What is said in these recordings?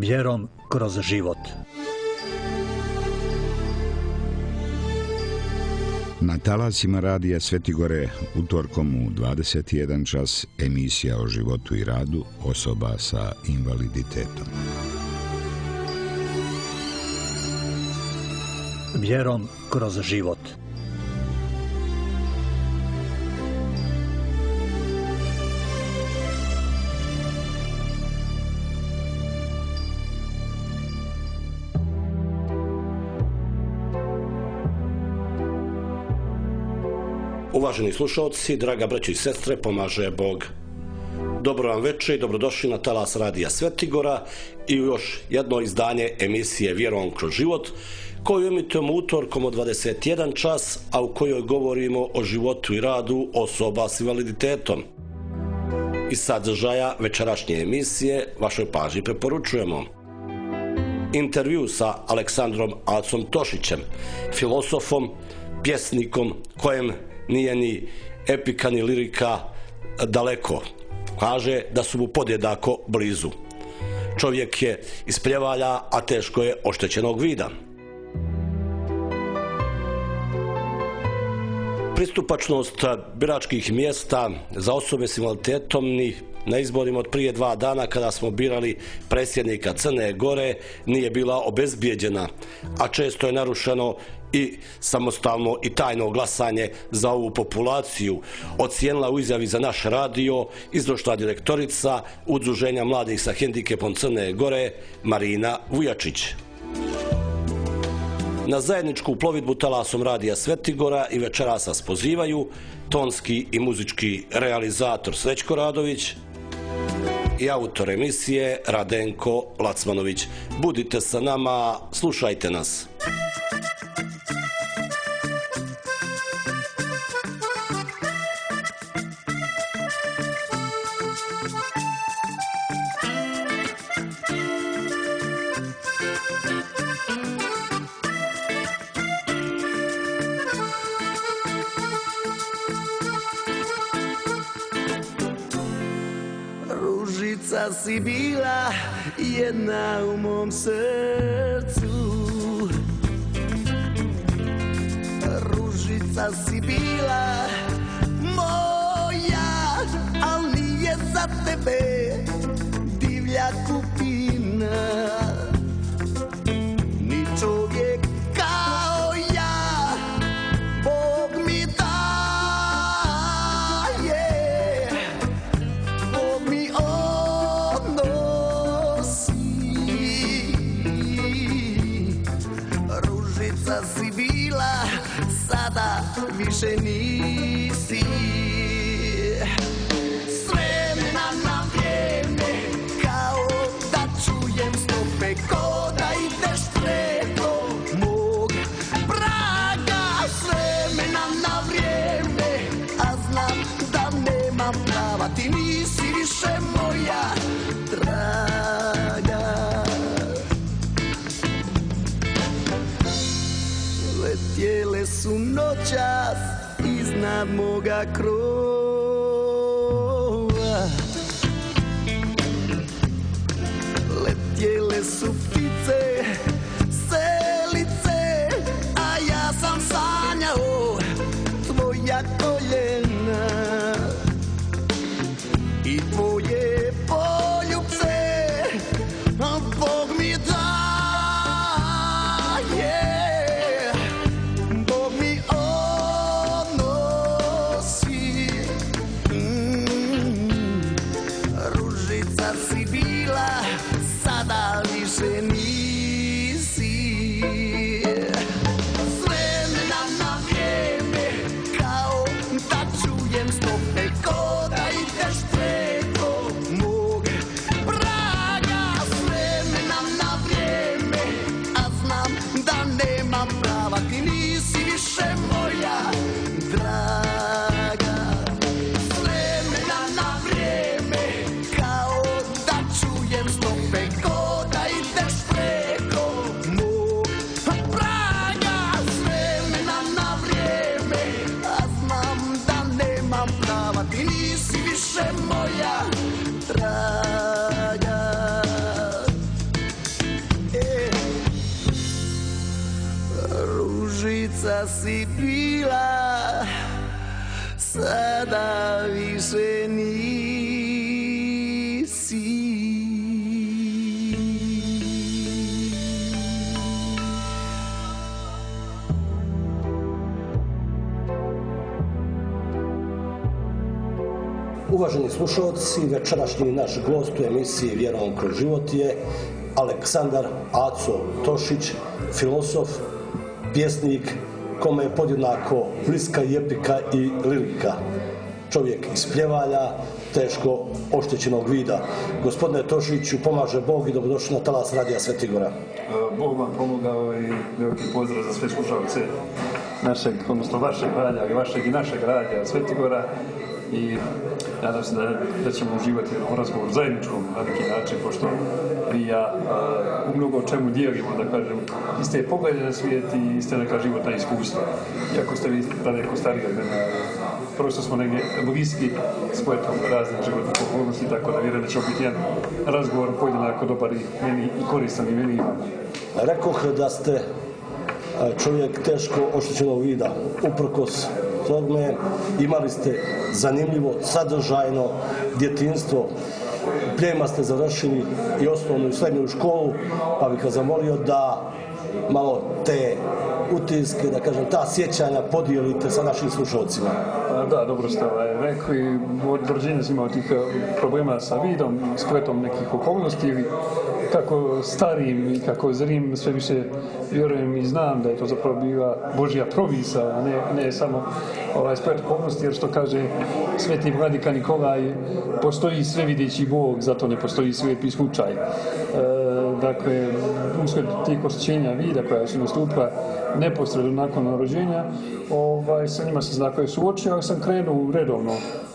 Vjerom kroz život. Na talasima radija Svetigore utorkom u 21 čas emisija o životu i radu osoba sa invaliditetom. Vjerom kroz život. Uvaženi slušalci, draga braćo i sestre, pomaže Bog. Dobro vam večer i dobrodošli na talas radija Svetigora i u još jedno izdanje emisije Vjerom kroz život, koju emitujemo utorkom od 21 čas, a u kojoj govorimo o životu i radu osoba s invaliditetom. Iz sadržaja večerašnje emisije vašoj pažnji preporučujemo intervju sa Aleksandrom Acom Tošićem, filosofom, pjesnikom kojem nije ni epika ni lirika daleko. Kaže da su mu podjednako blizu. Čovjek je iz Pljevalja, a teško je oštećenog vida. Pristupačnost biračkih mjesta za osobe s invaliditetom ni na izborima od prije 2 dana kada smo birali predsjednika Crne Gore nije bila obezbijeđena, a često je narušeno i samostalno i tajno glasanje za ovu populaciju, ocijenila u izjavi za naš radio izvršna direktorica Udruženja mladih sa hendikepom Crne Gore Marina Vujačić. Na zajedničku plovidbu talasom radija Svetigora i večeras vas pozivaju tonski i muzički realizator Srećko Radović i autor emisije Radenko Lacmanović. Budite sa nama, slušajte nas. Ružica si bila jedna u mom srcu, ružica si bila moja, al nije za tebe divlja kupina, ni čovjek kao ja, Bog mi daje, Bog mi odnosi. Ružica si bila, sada više nisi. S vremena na vrijeme, kao da čujem stope, ko da ideš preko mog praga. S vremena na vrijeme, a znam da nemam prava, ti nisi više moja draga. Letjele su noćas iznad moga krova, letjele su ptice, selice, a ja sam sanjao tvoja koljena i tvoje poljubce, Bog mi daje, Bog mi odnosi. si bila, sada više nisi. Uvaženi slušalci, večerašnji naš gost u emisiji Vjerom kroz život je Aleksandar Aco Tošić, filozof, pjesnik, kome je podjednako bliska i epika i lirika. Čovjek iz Pljevalja, teško oštećenog vida. Gospodine Tošiću, pomaže Bog i dobrodošli na talas Radija Svetigora. Bog vam pomogao i veliki pozdrav za sve slušalce našeg, odnosno vašeg radija, vašeg i našeg Radija Svetigora. I nadam se da ćemo uživati u razgovoru zajedničkom na neki način, pošto vi i ja u mnogo čemu dijelimo, da kažem, iste poglede na svijet i iste neka životna iskustva. Iako ste vi daleko stariji od mene, prosto smo negdje bliski spletom raznih životnih okolnosti, tako da vjerujem da će biti jedan razgovor podjednako dobar i meni i koristan i meni. Rekoh da ste čovjek teško oštećenog vida. Uprkos tome imali ste zanimljivo, sadržajno djetinjstvo. U Pljevima ste završili i osnovnu i srednju školu, pa bih vas zamolio da malo te utiske, da kažem, ta sjećanja podijelite sa našim slušalcima. Da, dobro ste rekli. Od rođenja sam imao tih problema sa vidom, spletom nekih okolnosti, ili kako starim i kako zrim sve više vjerujem i znam da je to zapravo bila Božja provisa, a ne samo splet okolnosti, jer što kaže sveti vladika Nikolaj, postoji svevideći Bog, zato ne postoji slijepi slučaj. Dakle, uslijed tih oštećenja vida koja su nastupila neposredno nakon rođenja, sa njima sam dakle suočio, ali sam krenuo redovno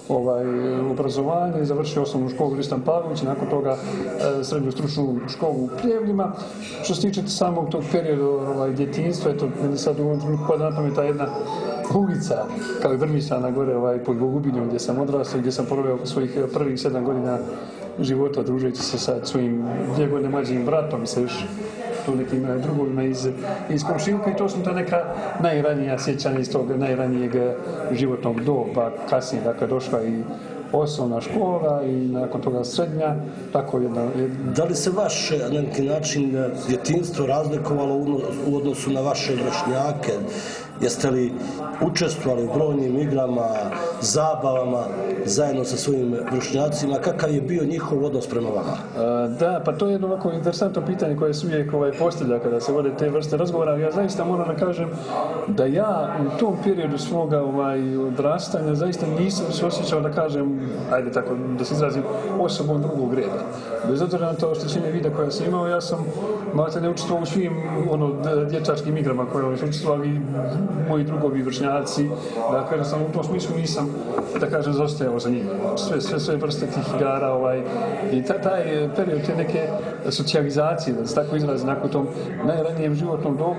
obrazovanje, završio osnovnu školu Ristan Pavlović, nakon toga srednju stručnu školu u Pljevljima. Što se tiče samog tog perioda djetinjstva, eto, sad u ovom trenutku poznatno mi je ta jedna ulica, kao i Vrmisana gore pod Bogubinjom, gdje sam odrastao, gdje sam proveo svojih prvih 7 godina života, družeći se sa svojim 2 godine mlađim bratom i sa još tu nekim drugovima iz komšiluka, i to su ta neka najranija sjećanja iz tog najranijeg životnog doba. Kasnije, dakle, došla i osnovna škola i nakon toga srednja, tako jedna. Da li se vaše, na neki način, djetinjstvo razlikovalo u odnosu na vaše vršnjake? Jeste li učestvovali u brojnim igrama, zabavama zajedno sa svojim vršnjacima? Kakav je bio njihov odnos prema vama? Da, pa to je jedno ovako interesantno pitanje koje se uvijek postavlja kada se vode te vrste razgovora. Ja zaista moram da kažem da ja u tom periodu svoga odrastanja zaista nisam se osjećao, da kažem, ajde tako da se izrazim, osobom drugog reda. Bez obzira na to oštećenje vida koje sam imao, ja sam malo ne učestvovao u svim dječačkim igrama koje su učestvovali moji drugovi vršnjaci. Dakle, sam u tom smislu nisam, da kažem, zaostajao za njima. Sve vrste tih igara i taj period te neke socijalizacije, da se tako izrazi, nakon tom najranijem životnom dobu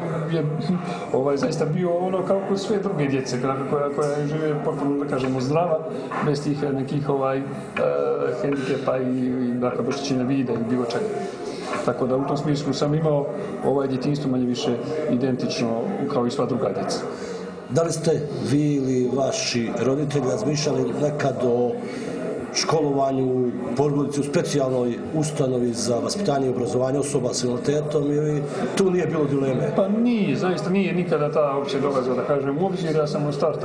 je zaista bio ono kao kod sve druge djece koja žive potpuno, da kažemo, zdrava, bez tih nekih hendikepa i dakle, oštećenja vida i bilo čega. Tako da u tom smislu sam imao djetinjstvo manje više identično kao i sva druga djeca. Da li ste vi ili vaši roditelji razmišljali nekad o školovanju u Podgorici u specijalnoj ustanovi za vaspitanje i obrazovanje osoba s invaliditetom, ili tu nije bilo dileme? Pa nije, zaista nije nikada ta uopće dolazila, da kažem, u obzir. Ja sam u startu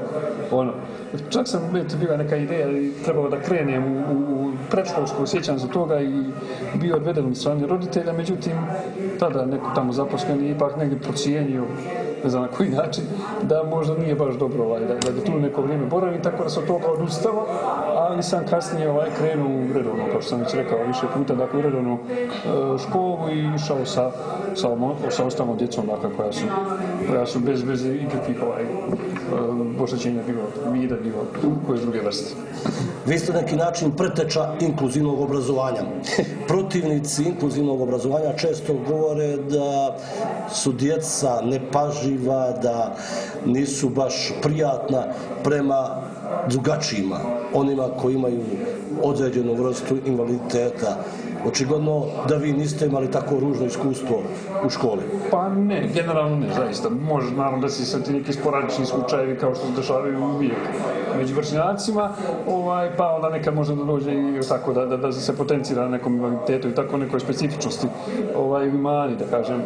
čak sam bila neka ideja i trebalo da krenem u predškolsku, sjećam se toga, i bio odveden od strane roditelja, međutim tada neko tamo zaposlen ipak negdje procijenio, ne znam na koji način, da možda nije baš dobro da tu neko vrijeme boravi, tako da sam od toga odustao, ali sam kasnije krenuo u redovno, kao što sam već rekao više puta, dakle u redovnu školu i išao sa ostalom djecom, dakle, koja su bez ikakvih oštećenja bilo vida, bilo koje druge vrste. Vi ste na neki način preteča inkluzivnog obrazovanja. Protivnici inkluzivnog obrazovanja često govore da su djeca nepažljiva, da nisu baš prijatna prema drugačijima, onima koji imaju određenu vrstu invaliditeta. Očigledno da vi niste imali tako ružno iskustvo u školi. Pa ne, generalno ne, zaista. Može naravno da se ti neki sporadični slučajevi kao što se dešavaju uvijek među vršnjacima, pa onda nekad može da dođe i tako da se potencira na nekom invaliditetu i tako nekoj specifičnosti mani, da kažem.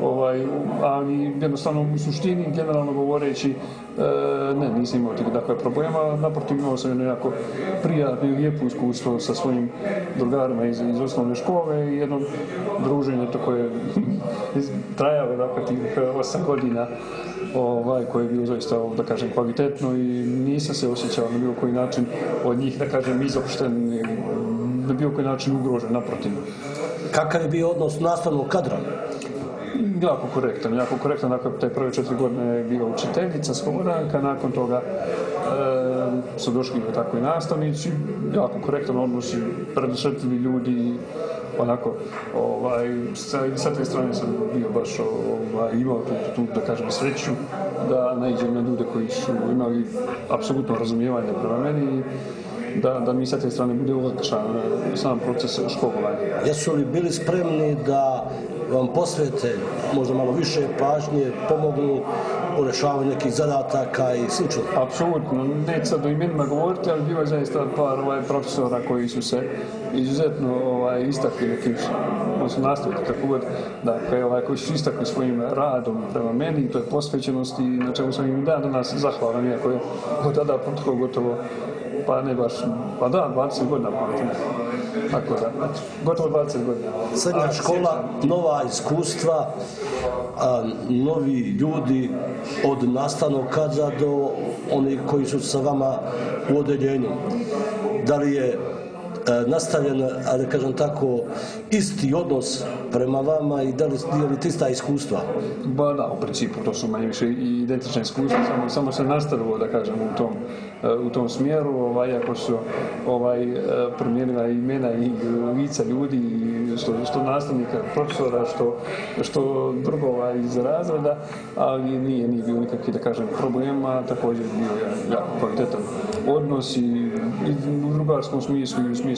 Ali jednostavno u suštini, generalno govoreći, ne, nisam imao tih dakle problema, naprotiv imao sam jedno jako prijatno i lijepo iskustvo sa svojim drugarima iz osnovne škole i jedno druženje to koje trajalo dakle tih 8 godina koje je bilo zaista, da kažem, kvalitetno i nisam se osjećao na bilo koji način od njih, da kažem, izopšten, na bilo koji način ugrožen, naprotiv. Kakav je bio odnos nastavnog kadra? Jako korektan, dakle, te prve 4 godine je bila učiteljica, Slobodanka, nakon toga su došli tako i nastavnici, jako korektan odnos i predosvetljivi ljudi, onako, sa te strane sam bio baš imao tu, da kažem, sreću da naiđem na ljude koji su imali apsolutno razumijevanje prema meni i da mi sa te strane bude olakšan sam proces školovanja. Jesu li bili spremni da vam posvete možda malo više pažnje, pomognu u rješavanju nekih zadataka i sl.? Apsolutno, neću sad o imenima govoriti, ali bilo je zaista par profesora koji su se izuzetno istakli nekim, odnosno nastaviti tako god, dakle, koji su istakli svojim radom prema meni, to je posvećenost i na čemu sam im danas zahvalan, iako je od tada proteklo gotovo, pa ne baš, pa da, 20 godina pamtim. Tako da, gotovo 20 godina. Srednja škola, nova iskustva, novi ljudi od nastavnog kadra do onih koji su sa vama u odeljenju. Da li je nastavljen, da kažem tako, isti odnos prema vama i da li dijelite ista iskustva? Ba da, u principu to su manje više i identične iskustva, samo se nastavilo, da kažem, u tom smjeru, iako su promijenila imena i lica ljudi, što nastavnika, profesora, što drugova iz razreda, ali nije bilo nikakvih, da kažem, problema, također je bio jako kvalitetan odnos i u drugarskom smislu i u smislu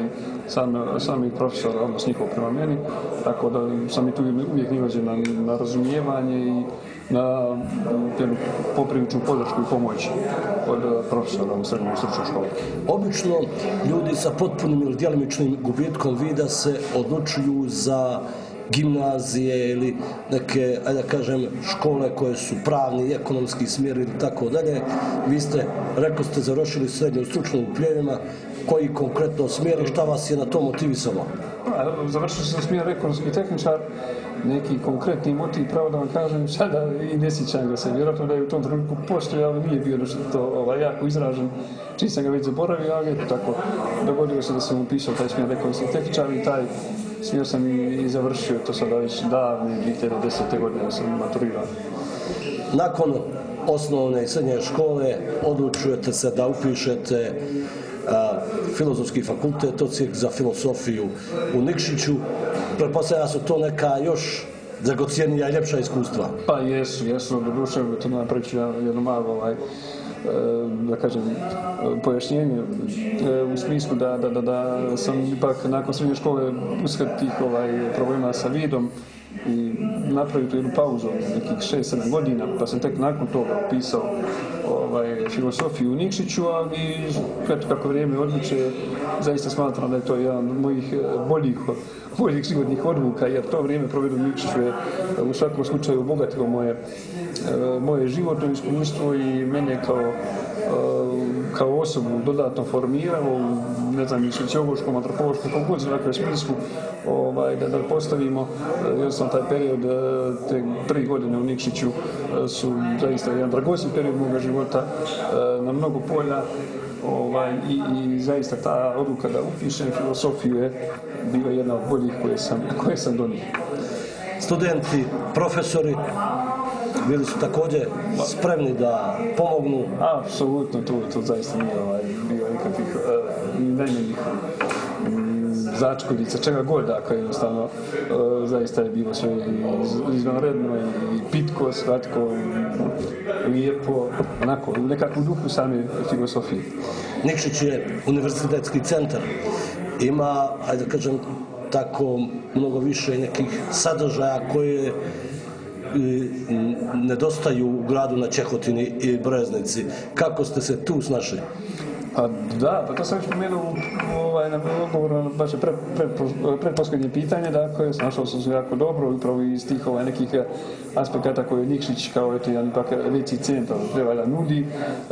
samih profesora, odnos njihov prema meni, tako da sam i tu uvijek nailažen na razumijevanje i na popriličnu podršku i pomoć od profesora u srednjoj stručnoj školi. Obično ljudi sa potpunim ili djelomičnim gubitkom vida se odlučuju za gimnazije ili neke, da kažem, škole koje su pravni i ekonomski smjer ili tako dalje. Vi ste, rekli ste, završili srednju stručnu u Pljevima. Koji konkretno smjer i šta vas je na to motivisalo? Završio sam smjer ekonomski tehničar, neki konkretni motiv, pravo da vam kažem, sada i ne sjećam ga se, vjerojatno da je u tom trenutku postojao, ali nije bio nešto to jako izražen, čim sam ga već zaboravio, ali eto tako, dogodilo se da sam upisao taj smjer ekonomski tehničar i taj smjer sam i završio, to sada već davne 2010. godine sam maturirao. Nakon osnovne i srednje škole odlučujete se da upišete Filozofski fakultet, odsjek za filosofiju u Nikšiću. Pretpostavljam da su to neka još dragocjenija i ljepša iskustva. Pa jesu, doduše, to napravit ću jedno malo, da kažem, pojašnjenje u smislu da sam ipak nakon srednje škole usred tih problema sa vidom i napravio tu jednu pauzu nekih 6-7 godina, pa sam tek nakon toga upisao filosofiju u Nikšiću, ali kako vrijeme odmiče, zaista smatram da je to jedan od mojih boljih životnih odluka, jer to vrijeme provedu u Nikšiću je u svakom slučaju obogatilo moje životno iskustvo i mene kao osobu dodatno formiralo, ne znam, i sociološkom, antropološkom, kako god dakle smislu, da postavimo, jer sam taj period, te 3 godine u Nikšiću su zaista jedan dragocjen period moga života na mnogo polja, i zaista ta odluka da upišem filosofiju je bila jedna od boljih koje sam donio. Studenti, profesori, bili su također spremni da pomognu? Apsolutno, to zaista nije bilo nikakvih najmanjih začkoljica, čega god, dakle, jednostavno, zaista je bilo sve izvanredno i pitko, slatko, lijepo, onako, u nekakvu duhu same filosofije. Nikšić je univerzitetski centar, ima, ajde da kažem, tako mnogo više nekih sadržaja koje nedostaju u gradu na Čehotini i Breznici. Kako ste se tu snašli? Da, pa to sam već pomenuo na odgovoru na vaše pretposljednje pitanje, dakle, snašao sam se jako dobro, upravo iz tih nekih aspekata koje Nikšić kao jedan ipak veći centar treba da nudi,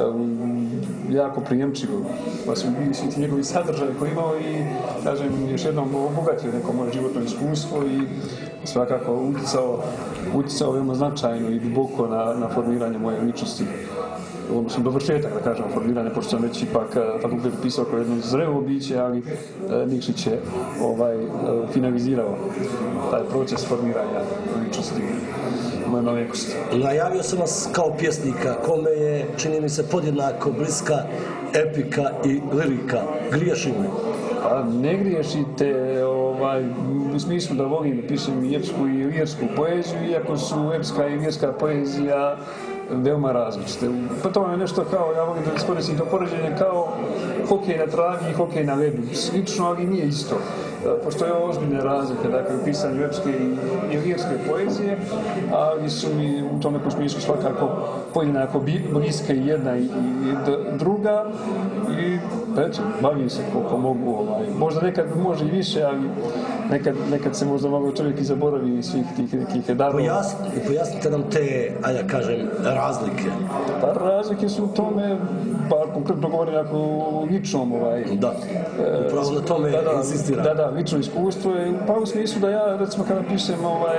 jako prijemčivo, pa su bili svi ti njegovi sadržaje koji imao i, kažem, još jednom obogatio neko moje životno iskustvo i svakako uticao veoma značajno i duboko na formiranje moje ličnosti. Odnosno dovršetak, da kažem, formiranja, pošto sam već ipak fakultet pisao kao jedno zrelo biće, ali Nikšić je finalizirao taj proces formiranja ličnosti moje malenkosti. Najavio sam vas kao pjesnika, kome je, čini mi se, podjednako bliska epika i lirika. Griješim li? Pa ne griješite, u smislu da volim da pišem i epsku i lirsku poeziju, iako su epska i lirska poezija veoma različite. Pa to je nešto kao, ja volim da iskoristim to poređenje, kao hokej na travi i hokej na ledu. Slično, ali nije isto. Postoje ozbiljne razlike, dakle, u pisanju epske i lirske poezije, ali su mi u tom nekom smislu svakako podjednako bliske i jedna i druga. I eto, bavim se koliko mogu. Možda nekad može i više, ali nekad se možda malo čovjek i zaboravi svih tih nekih darova. Pojasnite nam te, ajde kažem, razlike. Pa razlike su u tome, pa konkretno govorim o ličnom. Da, upravo na tome insistiram. Da, lično iskustvo je, pa u smislu da ja, recimo, kada pišem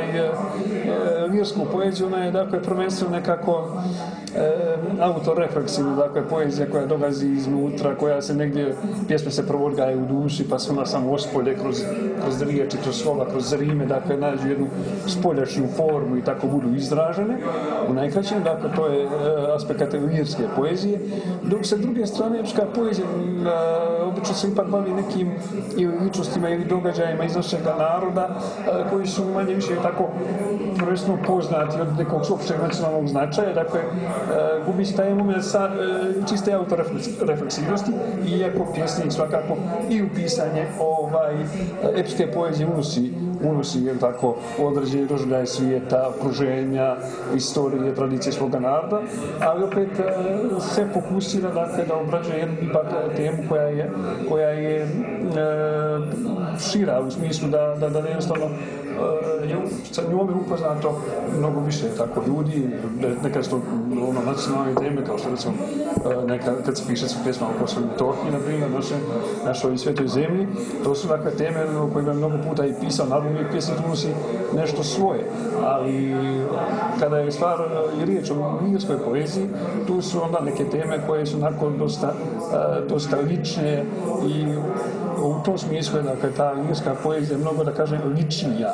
lirsku poeziju, ona je, dakle, prvenstveno nekako autorefleksivna, dakle, poezija koja dolazi iznutra, koja se negdje, pjesme se provodgaju u duši, pa se ona samo ospolje kroz riječi, kroz slova, kroz rime, dakle, nađu jednu spoljašnju formu i tako budu izražene u najkraćem, dakle, to je aspekt lirske poezije, dok sa druge strane epska poezija obično se ipak bavi nekim ili ličnostima ili događajima iz našeg naroda koji su manje više tako prvenstveno poznati od nekog općeg nacionalnog značaja, dakle, gubi se taj moment čiste autorefleksivnosti, iako pjesnik svakako i u pisanje epske poezije unosi tako, određeni doživljaj svijeta, okruženja, istorije, tradicije svoga naroda, ali opet se fokusira, dakle, da obrađuje jednu ipak temu koja je šira, u smislu da jednostavno sa njome upoznato mnogo više tako ljudi, nekad su to nacionalne teme, kao što recimo kad se piše pjesma o Kosovu i Metohiji, na primjer, našoj svetoj zemlji, to su dakle teme o kojima je mnogo puta i pisao, naravno uvijek pjesnik unosi nešto svoje, ali kada je stvar i riječ o lirskoj poeziji, tu su onda neke teme koje su onako dosta lične i u tom smislu je, dakle, ta lirska poezija mnogo, da kažem, ličnija.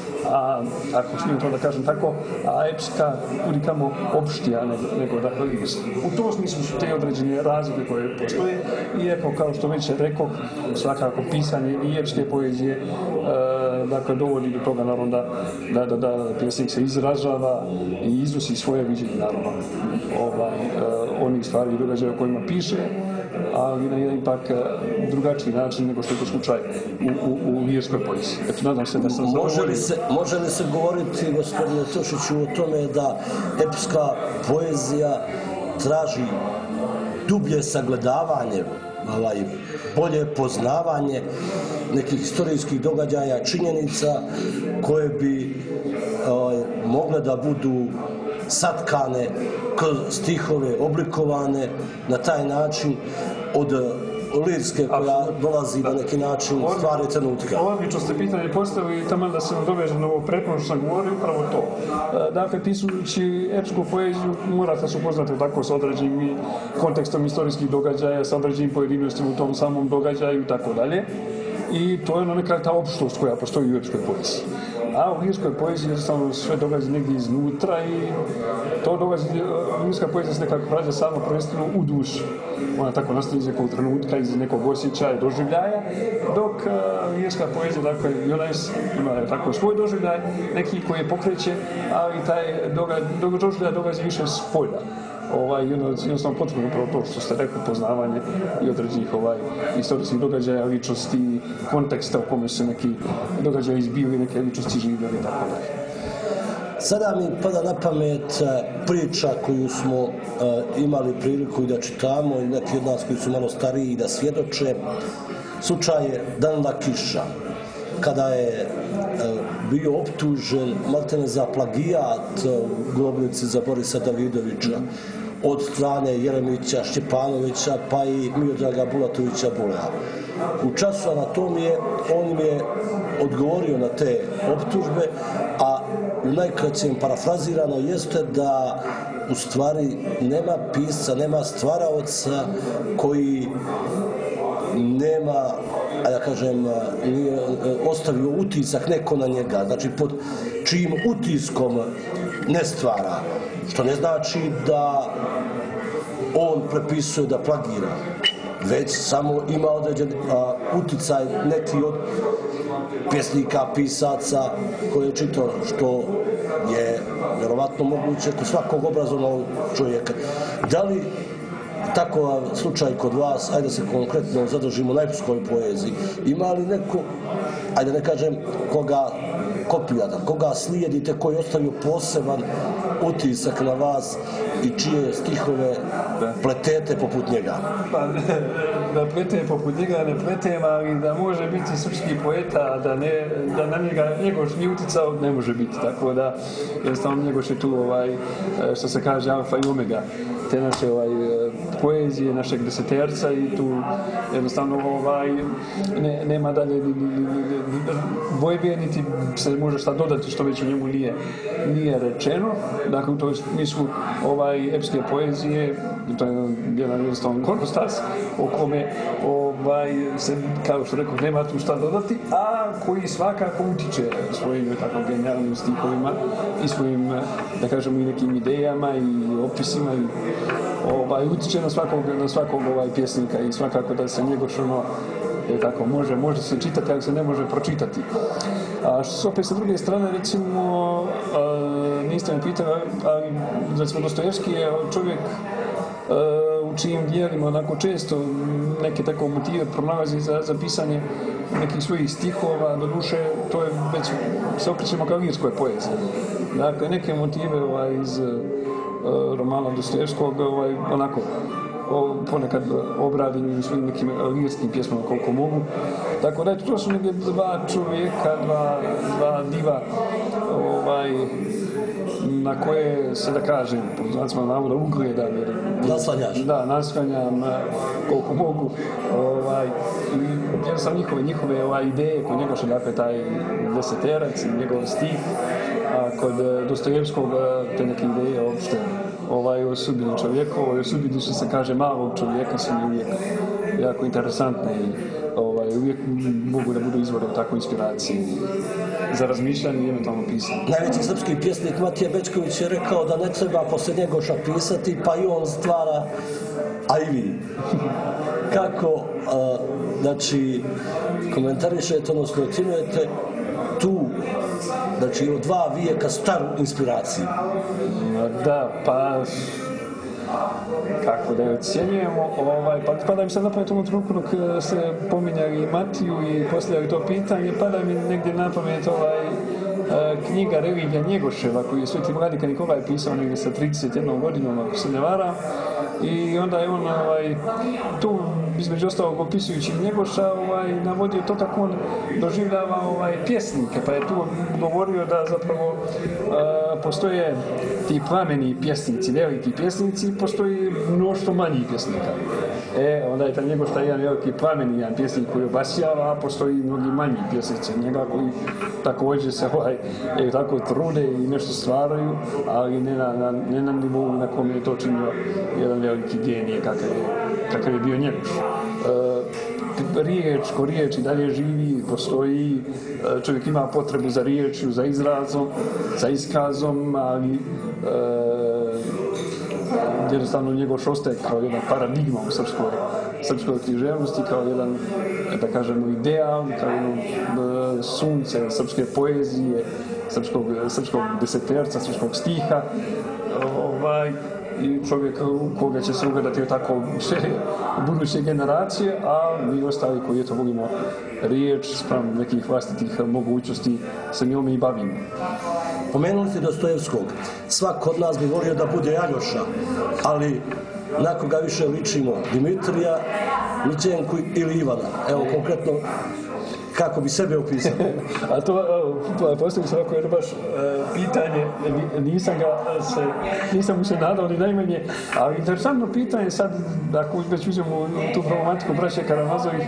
Ako smijem to da kažem tako, a epska kudikamo opštija nego dakle lirska. U tom smislu su te određene razlike koje postoje, iako, kao što već rekao, svakako pisanje i epske poezije dakle, dovodi do toga, naravno, da pjesnik se izražava i iznosi svoje viđenje, naravno, onih stvari i događaja o kojima piše, ali na jedan ipak drugačiji način nego što je to slučaj u lirskoj poeziji. Eto, nadam se da sam zadovoljio. Može li se govoriti, gospodine Tošiću, o tome da epska poezija traži dublje sagledavanje, bolje poznavanje nekih historijskih događaja, činjenica koje bi mogle da budu satkane kroz stihove, oblikovane na taj način od lirske koja dolazi na neki način stvari trenutka. Odlično ste pitanje postavili, taman da se dovežem na ovo prethodno što sam govorio, upravo to. Dakle, pisujući epsku poeziju morate se upoznati tako s određenim kontekstom istorijskih događaja, sa određenim pojedinostima u tom samom događaju i tako dalje. i to je ono neka ta opštost koja postoji u epskoj poeziji. A u lirskoj poeziji jednostavno sve dolazi negdje iznutra i to dolazi, lirska poezija se nekako rađa samo prvenstveno u duši. Ona tako nastaje iz nekog trenutka, iz nekog osjećaja, doživljaja, dok lirska poezija, dakle, i ona ima tako svoj doživljaj, neki koji je pokreće, ali taj doživljaj dolazi više s polja. Jednostavno potrebno upravo to što ste rekli, poznavanje i određenih istorijskih događaja, ličnosti, konteksta u kome su neki događaji izbili, neke ličnosti živjeli i tako dalje. Sada mi pada na pamet priča koju smo imali priliku i da čitamo i neki od nas koji su malo stariji da svjedoče. Slučaj je Danila Kiša, kada je bio optužen maltene za plagijat u grobnici za Borisa Davidovića od strane Jeremića, Šćepanovića pa i Miodraga Bulatovića Buleja. U času anatomije on im je odgovorio na te optužbe, a u najkraćem parafrazirano jeste da u stvari nema pisca, nema stvaraoca koji nema, a ja kažem, nije ostavio utisak neko na njega, znači pod čijim utiskom ne stvara, što ne znači da on prepisuje, da plagira, već samo ima određen uticaj neki od pjesnika, pisaca koje je čitao, što je vjerovatno moguće kod svakog obrazovnog čovjeka. Da li takav slučaj kod vas, ajde se konkretno zadržimo na epskoj poeziji, ima li neko, ajde ne kažem koga kopijate, koga slijedite, koji je ostavio poseban utisak na vas i čije stihove pletete poput njega? Pa da plete poput njega ne pletem, ali da može biti srpski poeta, da na njega Njegoš nije uticao, ne može biti. Tako da jednostavno Njegoš je tu, što se kaže, alfa i omega te naše poezije, našeg deseterca i tu jednostavno nema dalje dvojbe, niti se može šta dodati što već u njemu nije rečeno. Dakle, u tom smislu epske poezije, to je jedan jednostavno gorostas o kome se, kao što rekao, nema tu šta dodati, a koji svakako utiče svojim tako genijalnim stihovima i svojim, da kažemo, i nekim idejama i opisima i utiče na svakog pjesnika i svakako da se Njegoš tako može se čitati, ali se ne može pročitati. A što se opet sa druge strane, recimo, niste me pitali, ali recimo Dostojevski je čovjek u čijim dijelima onako često neke tako motive pronalazi za pisanje nekih svojih stihova, doduše to je već se okrećemo kao lirskoj poeziji. Dakle, neke motive iz romana Dostojevskog onako ponekad obradim u svojim nekim lirskim pjesmama koliko mogu. Tako da to su negdje dva čovjeka, dva diva na koje se, da kažem, po znacima navoda ugledam. Naslanjaš? Da, naslanjam koliko mogu. Jer sam njihove ideje kod Njegoša, dakle taj deseterac i njegov stih, a kod Dostojevskog te neke ideje uopšte o sudbini čovjekovoj, o sudbini, što se kaže, malog čovjeka su mi uvijek jako interesantne i uvijek mogu da budu izvorom takve inspiracije za razmišljanje i eventualno pisanje. Najveći srpski pjesnik Matija Bečković je rekao da ne treba posle Njegoša pisati, pa i on stvara, a i vi. Kako, znači, komentarišete, odnosno ocjenjujete tu, znači, od 2 vijeka staru inspiraciju? Da, pa kako da je ocjenjujemo, pada mi sad na pamet u ovom trenutku dok se pominjali Matiju i postavljali to pitanje, pada mi negdje na pamet knjiga Religija Njegoševa koju je Sveti Vladika Nikolaj pisao negdje sa 31 godinom, ako se ne varam. I onda je on tu, između ostalog, opisujući Njegoša, navodio to kako on doživljava pjesnike, pa je tu govorio da zapravo postoje ti plameni pjesnici, veliki pjesnici, postoji mnoštvo manjih pjesnika. Onda je ta Njegoš taj jedan veliki plameni jedan pjesnik koji obasjava, a postoji mnogi manji pjesnici njega koji također se tako trude i nešto stvaraju, ali ne na nivou na kom je to činio jedan veliki genije kakav je bio Njegoš. ko riječ i dalje živi, postoji, čovjek ima potrebu za riječju, za izrazom, za iskazom, ali jednostavno njegov ostaje kao jedna paradigma u srpskoj književnosti, kao jedan, da kažemo, ideal, kao jedno sunce srpske poezije, srpskog deseterca, srpskog stiha, i čovjek u koga će se ugledati tako buduće generacije, a mi ostali koji eto volimo riječ spram nekih vlastitih mogućnosti se njome i bavimo. Pomenuli ste Dostojevskog. Svak od nas bi volio da bude Aljoša, ali na koga više ličimo? Dimitrija, Mićenku ili Ivana? Evo konkretno, kako bi sebe opisali? A to postavio se ovako jedno baš pitanje, nisam mu se nadao ni najmanje, ali interesantno pitanje sad, ako već uzmemo tu problematiku braće Karamazovih,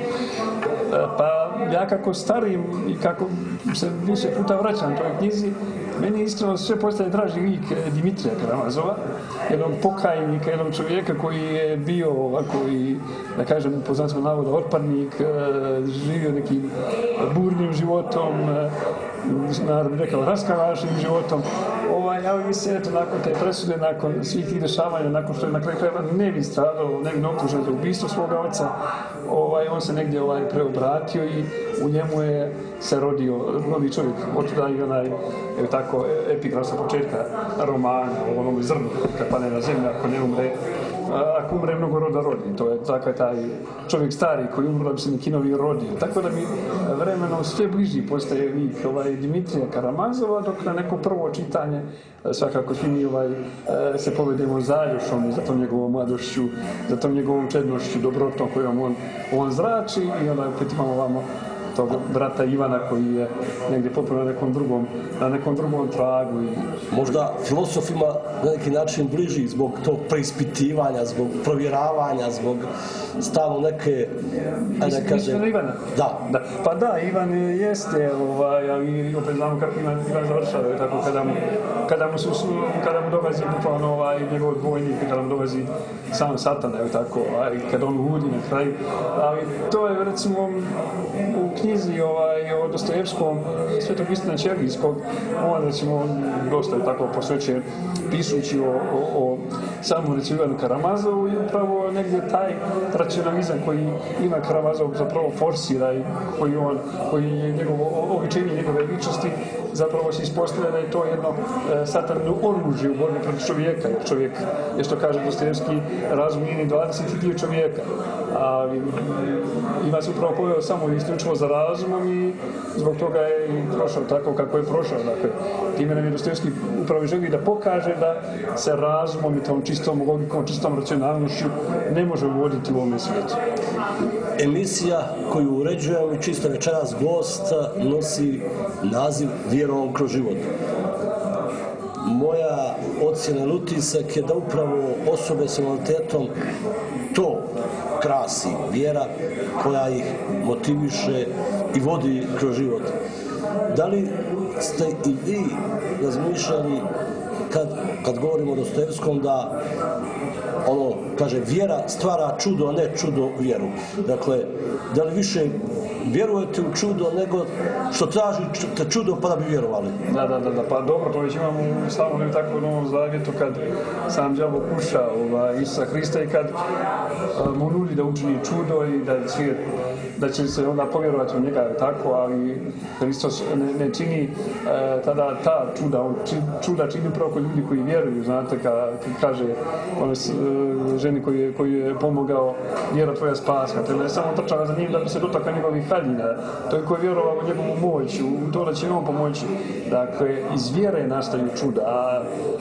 pa ja kako starim i kako se više puta vraćam toj knjizi, meni iskreno sve postaje draži lik Dimitrija Karamazova, jednog pokajnika, jednog čovjeka koji je bio ovako i, da kažem, po znacima navoda otpadnik, živio nekim burnim životom, narod bi rekao raskavašnim životom, ali se eto nakon te presude, nakon svih tih dešavanja, nakon što je na kraju krajeva nevin stradao, nevin optužen za ubistvo svoga oca, on se negdje preobratio i u njemu je se rodio novi čovjek, otuda i onaj tako epigraf sa početka romana, o onom zrnu kad padne na zemlju, ako umre mnogo roda rodi. To je tako taj čovjek stari koji umro da bi se neki novi rodio. Tako da mi vremenom sve bliži postaje lik Dimitrija Karamazova, dok na neko prvo čitanje svakako svi mi se povedemo za Aljošom i za tom njegovom mladošću, za tom njegovom čednošću, dobrotom kojom on zrači i onda opet imamo ovamo tog brata Ivana koji je negdje popuno na nekom drugom tragu. Možda filosofima na neki način bliži zbog tog preispitivanja, zbog provjeravanja, zbog stalno neke... Mislim na Ivana? Da. Pa da, Ivan jeste, ali opet znamo kako Ivan završava, tako kada mu dolazi bukvalno njegov dvojnik, kada mu dolazi sam Satan, tako, kada on ludi na kraju. Ali to je recimo u knjizi o Dostojevskom Svetog Istina Čergijskog, on recimo dosta je tako posvećen pišući o samom recimo Ivanu Karamazovu i upravo negdje taj racionalizam koji Ivan Karamazov zapravo forsira i koji je njegovo oličenje njegove ličnosti, zapravo se ispostavlja da je to jedno satanino oružje u borbi protiv čovjeka. Čovjek, je što kaže Dostojevski, razum nije ni 20 dio čovjeka. Ivan se upravo poveo samo isključivo za razumom i zbog toga je i prošao tako kako je prošao. Dakle, time nam je Dostojevski upravo želi da pokaže da se razumom i tom čistom logikom, čistom racionalnošću ne može uvoditi u ovome svijetu. Emisija koju uređujemo i čisto večeras gost nosi naziv Vjerom kroz život. Moja ocjena ili utisak je da upravo osobe s invaliditetom to krasi, vjera koja ih motiviše i vodi kroz život. Da li ste i vi razmišljali kad govorimo o Dostojevskom da kaže vjera stvara čudo, a ne čudo vjeru. Dakle, da li više vjerujete u čudo nego što tražite čudo pa da bi vjerovali? Da, pa dobro, to već imamo u samom tako Novom Zavjetu kad sam đavo kuša Isusa Hrista i kad mu nudi da učini čudo i da će se onda povjerovati u njega tako, ali Hristos ne čini tada ta čuda, on čuda čini upravo kod ljudi koji vjeruju, znate, kad kaže ženi koji je pomogao vjera tvoja spaska, te ne samo trčala za njim da bi se dotakla njegovih haljina, to je koji je vjerovao u njegovu moć, u to da će on pomoći. Dakle, iz vjere nastaju čuda, a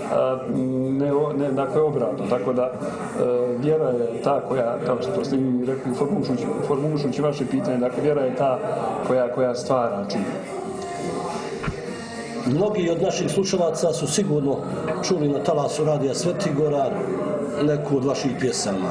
ne obratno, tako da vjera je ta koja, kao što ste i rekli, formulušući vaše pitanje, dakle, vjera je ta koja stvara čuda. Mnogi od naših slušalaca su sigurno čuli na talasu Radija Svetigora neku od vaših pjesama.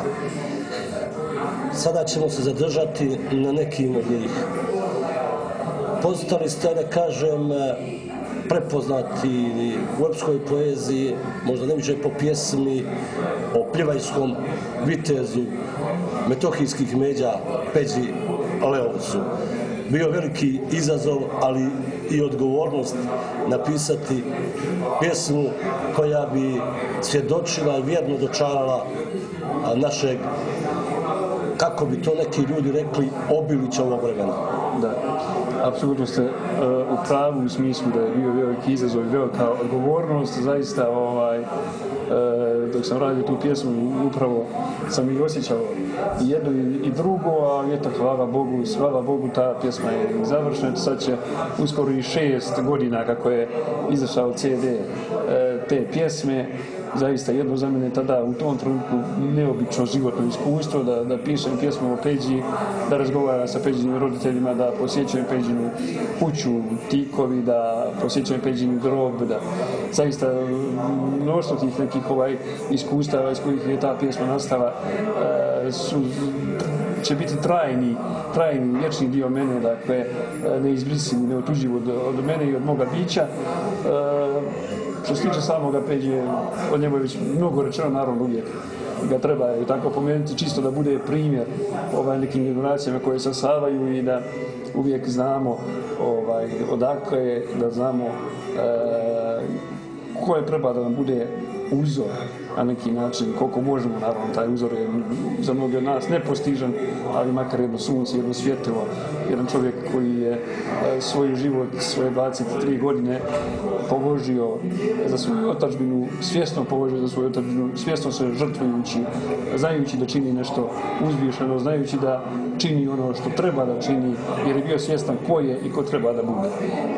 Sada ćemo se zadržati na nekim od njih. Postali ste, da kažem, prepoznati u epskoj poeziji, možda ne više po pjesmi o pljevajskom vitezu metohijskih međa Peđi Leoncu. Bio veliki izazov, ali i odgovornost napisati pjesmu koja bi svjedočila i vjerno dočarala našeg, kako bi to neki ljudi rekli, obilića ovog vremena. Da, apsolutno ste u pravu u smislu da je bio veliki izazov i velika odgovornost. Zaista, dok sam radio tu pjesmu, upravo sam i osjećao i jedno i drugo, ali eto, hvala Bogu, ta pjesma je završena. Sad će uskoro i 6 godina kako je izašao CD te pjesme. Zaista jedno za mene tada u tom trenutku neobično životno iskustvo, da pišem pjesmu o Peđi, da razgovaram sa Peđinim roditeljima, da posjećujem Peđinu kuću, Tikovi, da posjećujem Peđini grob, da zaista mnoštvo tih nekih iskustava iz kojih je ta pjesma nastala će biti trajni, vječni dio mene, dakle neizbrisiv, neotuđiv od mene i od moga bića. Što se tiče samoga Peđe, od njega je već mnogo rečeno, naravno uvijek ga treba tako pomenuti, čisto da bude primjer nekim generacijama koje sasavaju i da uvijek znamo odakle je, da znamo koje treba da nam bude uzor na neki način, koliko možemo, naravno taj uzor je za mnoge od nas nepostižan, ali makar jedno sunce, jedno svjetlo, jedan čovjek koji je svoj život, svoje 23 godine položio za svoju otadžbinu, svjesno položio za svoju otadžbinu, svjesno se žrtvujući, znajući da čini nešto uzvišeno, znajući da čini ono što treba da čini, jer je bio svjestan ko je i ko treba da bude.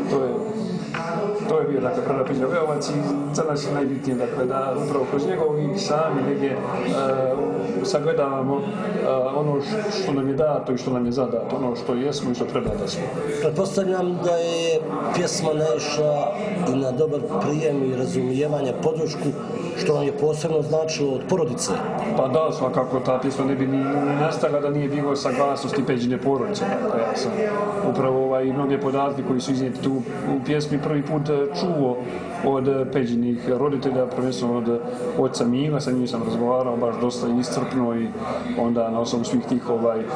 To je bio, dakle, Predrag Peđa Veovac i za nas je najbitnije, dakle, da upravo kroz njegov i sami negdje sagledavamo ono što nam je dato i što nam je zadato, ono što jesmo i što treba da smo. Pretpostavljam da je pjesma naišla i na dobar prijem i razumijevanje, podršku, što vam je posebno značilo od porodice. Pa da, svakako ta pjesma ne bi ni nastala da nije bilo saglasnosti Peđine porodice. Dakle, ja sam upravo mnoge podatke koji su iznijeti tu u pjesmi prvi put čuo od Peđinih roditelja, prvenstveno od oca Mila, sa njim sam razgovarao baš dosta iscrpno i onda na osnovu svih tih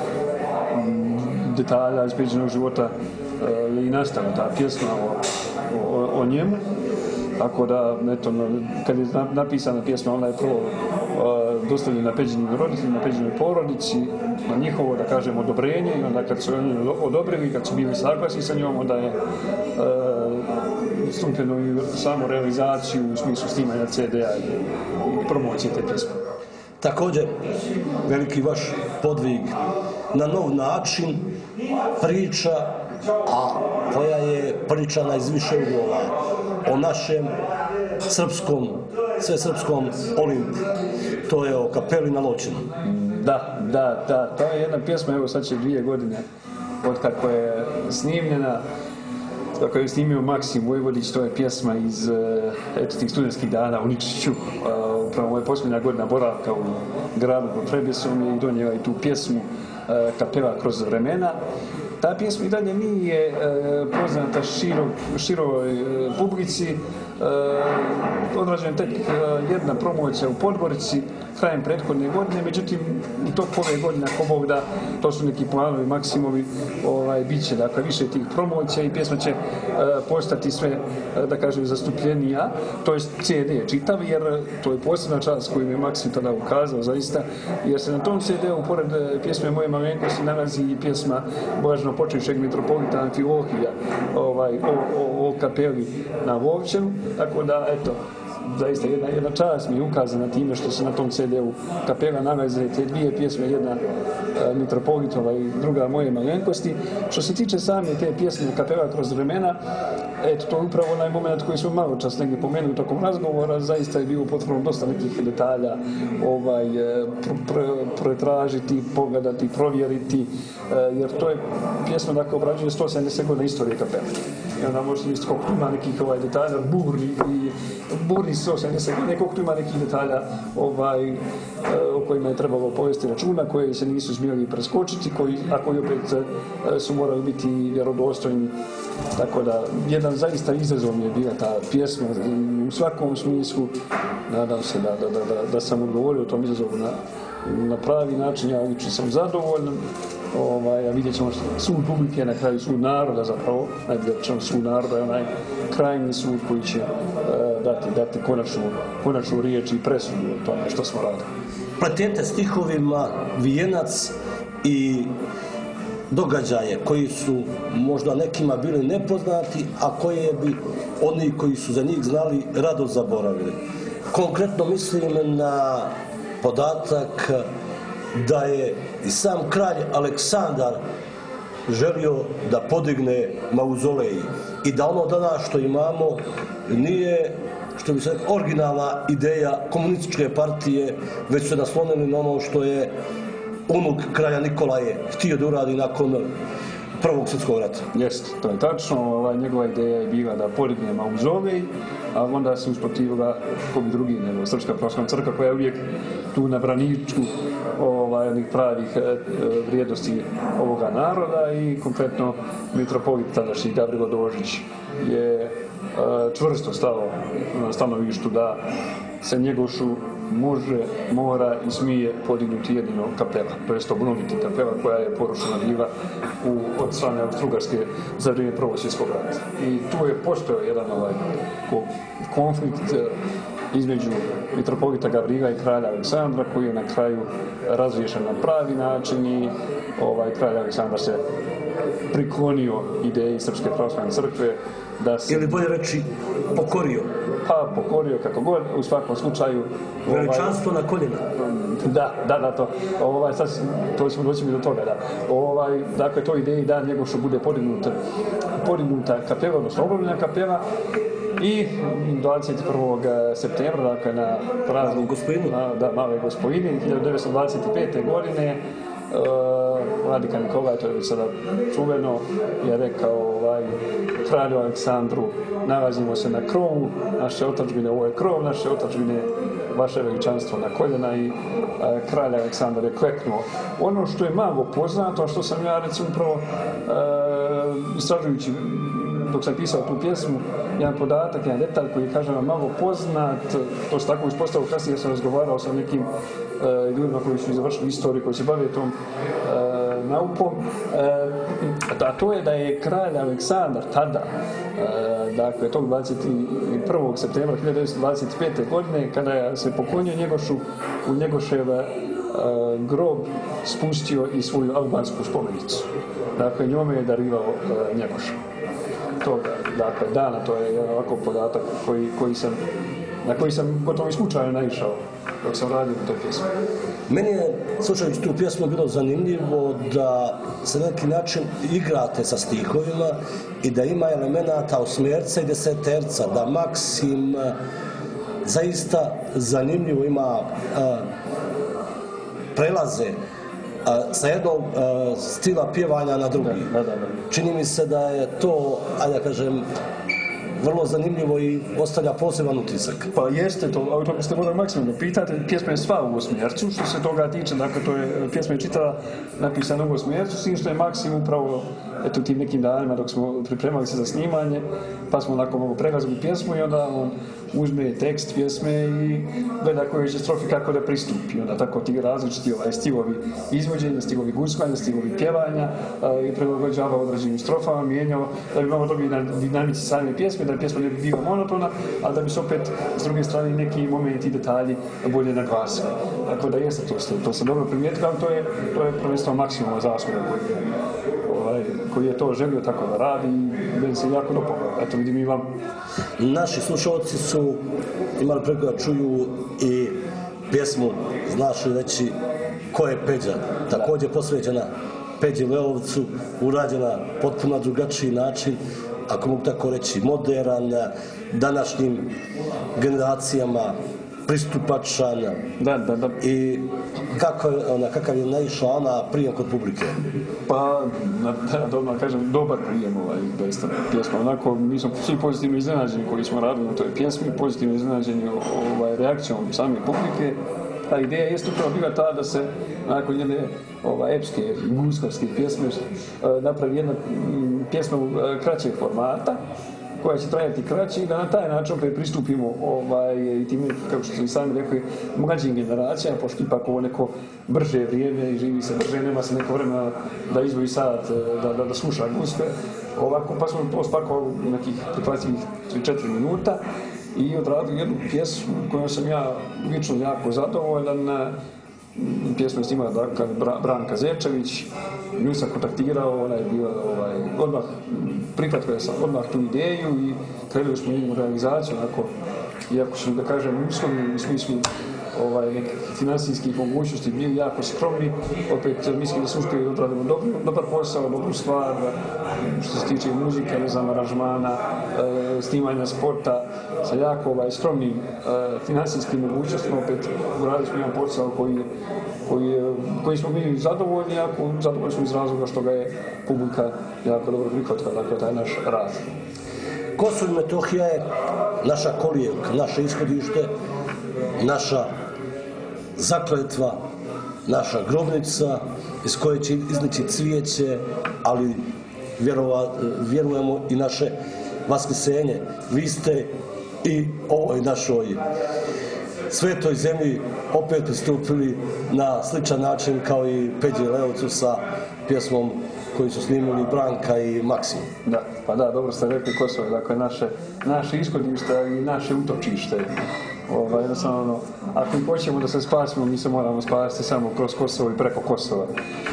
detalja iz Peđinog života je i nastala ta pjesma o njemu. Tako da, eto, kad je napisana pjesma, ona je prvo dostavljena Peđinim roditeljima, Peđinoj porodici, na njihovo, da kažem, odobrenje, i onda kad su oni odobrili, kad su bili saglasni sa njom, onda je stupljeno i samo realizaciju u smislu snimanja CD-a i promocije te pjesme. Također, veliki vaš podvig na nov način, priča, a koja je pričana iz više uglova o našem svesrpskom Olimpu. To je o kapeli na Ločinu. Da, to je jedna pjesma, evo sad će 2 godine od kako je snimljena. Kako je snimio Maksim Vojvodić, to je pjesma iz tih studentskih dana u Nikšiću. Upravo moja posljednja godina boravka u gradu pod Trebesom je i donijela i tu pjesmu Kapela kroz vremena. Ta pjesma i dalje nije poznata široj publici. Odrađena je tek jedna promocija u Podgorici krajem prethodne godine, međutim u toku ove godine, ako Bog da, to su neki planovi Maksimovi, bit će dakle više tih promocija i pjesma će postati sve, da kažem, zastupljenija, to je CD čitav, jer to je posebna čast koju je Maksim tada ukazao zaista, jer se na tom CD-u pored pjesme Moje malenkosti nalazi i pjesma Blaženo počivšeg mitropolita Amfilohija o kapeli na Vovčanu, tako da, eto, zaista jedna čast mi je ukazana time što se na tom CD-u kapela nalaze te 2 pjesme, jedna Mitropolitova i druga Moje malenkosti. Što se tiče same te pjesme Kapela kroz vremena, eto, to je upravo onaj moment koji smo malo čas negdje pomenuli tokom razgovora, zaista je bilo potrebno dosta nekih detalja pretražiti, pogledati, provjeriti, jer to je pjesma, dakle, obrađuje 170 godina istorije kapela. I onda možete misliti koliko ima nekih detalja, burni 170 godina, koliko ima nekih detalja o kojima je trebalo povesti računa, koje se nisu smjeli preskočiti, a koji opet su morali biti vjerodostojni. Tako da, jedan zaista izazov mi je bila ta pjesma u svakom smislu. Nadam se da sam odgovorio tom izazovu na pravi način. Ja lično sam zadovoljan a vidjet ćemo sud publike, na kraju sud naroda zapravo, najbolje rečeno sud naroda je onaj krajnji sud koji će dati konačnu riječ i presudu o tome što smo radili. Pletete stihovima vijenac i događaje koji su možda nekima bili nepoznati, a koje bi oni koji su za njih znali rado zaboravili. Konkretno mislim na podatak da je i sam kralj Aleksandar želio da podigne mauzolej i da ono danas što imamo nije, što bi se rekao, originalna ideja komunističke partije, već su naslonili na ono što je unuk kralja Nikolaje htio da uradi nakon Prvog svjetskog rata. Jeste, to je tačno. Njegova ideja je bila da podigne mauzolej, a onda se usprotivila ko bi drugi nego Srpska pravoslavna crkva koja je uvijek tu na braničku onih pravih vrijednosti ovoga naroda i konkretno mitropolit tadašnji Gavrilo Dožić je čvrsto stao na stanovištu da se Njegošu može, mora i smije podignuti jedino kapela, to jest obnoviti kapela koja je porušena bila od strane Austro-Ugarske za vrijeme Prvog svjetskog rata. I tu je postojao jedan konflikt između mitropolita Gavrila i kralja Aleksandra koji je na kraju razriješen na pravi način i kralj Aleksandar se priklonio ideji Srpske pravoslavne crkve da se... Ili bolje reći, pokorio. Pa, pokorio kako god, u svakom slučaju... Veličanstvo na koljena. Da, to. To ćemo doći mi do toga, da. Dakle, to ideji da Njegošu bude podignuta kapela, odnosno obnovljena kapela, i 21. septembra, dakle na praznik Male Gospojine, 1925. godine, Vladika Nikolaj, to je sada čuveno, je rekao kralju Aleksandru: nalazimo se na krovu naše otadžbine, ovo je krov naše otadžbine, vaše veličanstvo na koljena, i kralj Aleksandar je kleknuo. Ono što je malo poznato, što sam ja recimo upravo istražujući dok sam pisao tu pjesmu, jedan podatak, jedan detalj koji je, kažem, malo poznat, to se tako uspostavilo kasnije, sam razgovarao sa nekim ljudima koji su završili istoriju, koji se bave tom naukom, a to je da je kralj Aleksandar tada, dakle tog 21. septembra 1925. godine, kada se poklonio Njegošu, u Njegošev grob spustio i svoju albansku spomenicu. Dakle, njome je darivao Njegoša. Dakle, dana, to je jedan ovako podatak na koji sam gotovo i slučajno naišao dok sam radio na toj pjesmi. Meni je, slušajući tu pjesmu, bilo zanimljivo da se na neki način igrate sa stihovima i da ima elemenata osmjerca i deseterca, da Maksim zaista zanimljivo ima prelaze sa jednog stila pjevanja na drugi. Čini mi se da je to, ajde da kažem, vrlo zanimljivo i ostavlja poseban utisak. Pa jeste to, ali to ste morali maksimum pitati. Pjesma je sva u osmjercu, što se toga tiče, dakle pjesma je čitava napisana u osmjercu, s tim što je Maksim upravo tim nekim danima dok smo pripremali se za snimanje, pa smo onako malo pregazili pjesmu i onda on uzme tekst pjesme i gleda koje će strofi kako da pristupi. Onda tako ti različiti stilovi izvođenja, stilovi guskanja, stilovi pjevanja i prilagođava određenim strofama, mijenjao da bi malo dobili na dinamici same pjesme, da pjesma ne bi bila monotona, ali da bi se opet s druge strane neki momenti i detalji bolje naglasili. Tako da jeste, to se dobro primijetilo, ali to je prvenstveno Maksimova zasluga koji je to želio tako da radi i meni se jako dopalo. Eto, vidim i vam. Naši slušalci su imali priliku da čuju i pjesmu Znaš li reći ko je Peđa, također posvećena Peđi Leovcu, urađena potpuno na drugačiji način, ako mogu tako reći, moderan, današnjim generacijama, pristupačan. Da. I kakav je naišla ona prijem kod publike? Pa, da kažem, dobar prijem doista pjesma. Onako, mi smo svi pozitivno iznenađeni koji smo radili na toj pjesmi, pozitivno iznenađeni reakcijom same publike. Ta ideja jeste upravo bila ta da se nakon jedne epske, guskarske pjesme napravi jedna pjesma kraćeg formata, koja će trajati kraće i da na taj način opet pristupimo i tim, kako što ste i sami rekli, mlađim generacijama, pošto ipak ovo neko brže vrijeme i živi se brže, nema se neko vremena da izdvoji sat, da sluša glazbu. Ovako, pa smo to spakovali u nekih prihvatljivih 3-4 minuta i odradili jednu pjesmu kojom sam ja lično jako zadovoljan. Pjesmu je snimala Branka Zečević, nju sam kontaktirao, ona je bila odmah, prihvatila sam odmah tu ideju i krenuli smo njenu realizaciju, onako, iako su, da kažem, uslovni u smislu nekih financijskih mogućnosti bili jako skromni, opet mislim da smo uspjeli da odradimo dobar posao, dobru stvar, što se tiče muzike, aranžmana, snimanja sporta, sa jako skromnim financijskim mogućnostima, opet uradili smo jedan posao koji smo bili zadovoljni, jako zadovoljni smo iz razloga što ga je publika jako dobro prihvatila, dakle taj naš rad. Kosovo i Metohija je naša kolijevka, naše ishodište, naša zakletva, naša grobnica iz koje će iznići cvijeće, ali vjerujemo i naše vaskrsenje. Vi ste i ovoj našoj svetoj zemlji opet pristupili na sličan način kao i Peđi Leovcu sa pjesmom koju su snimili Branka i Maksim. Da, pa da, dobro ste rekli, Kosovo je dakle naše ishodište i naše utočište. Jednostavno, ako i hoćemo da se spasimo, mi se moramo spasiti samo kroz Kosovo i preko Kosova.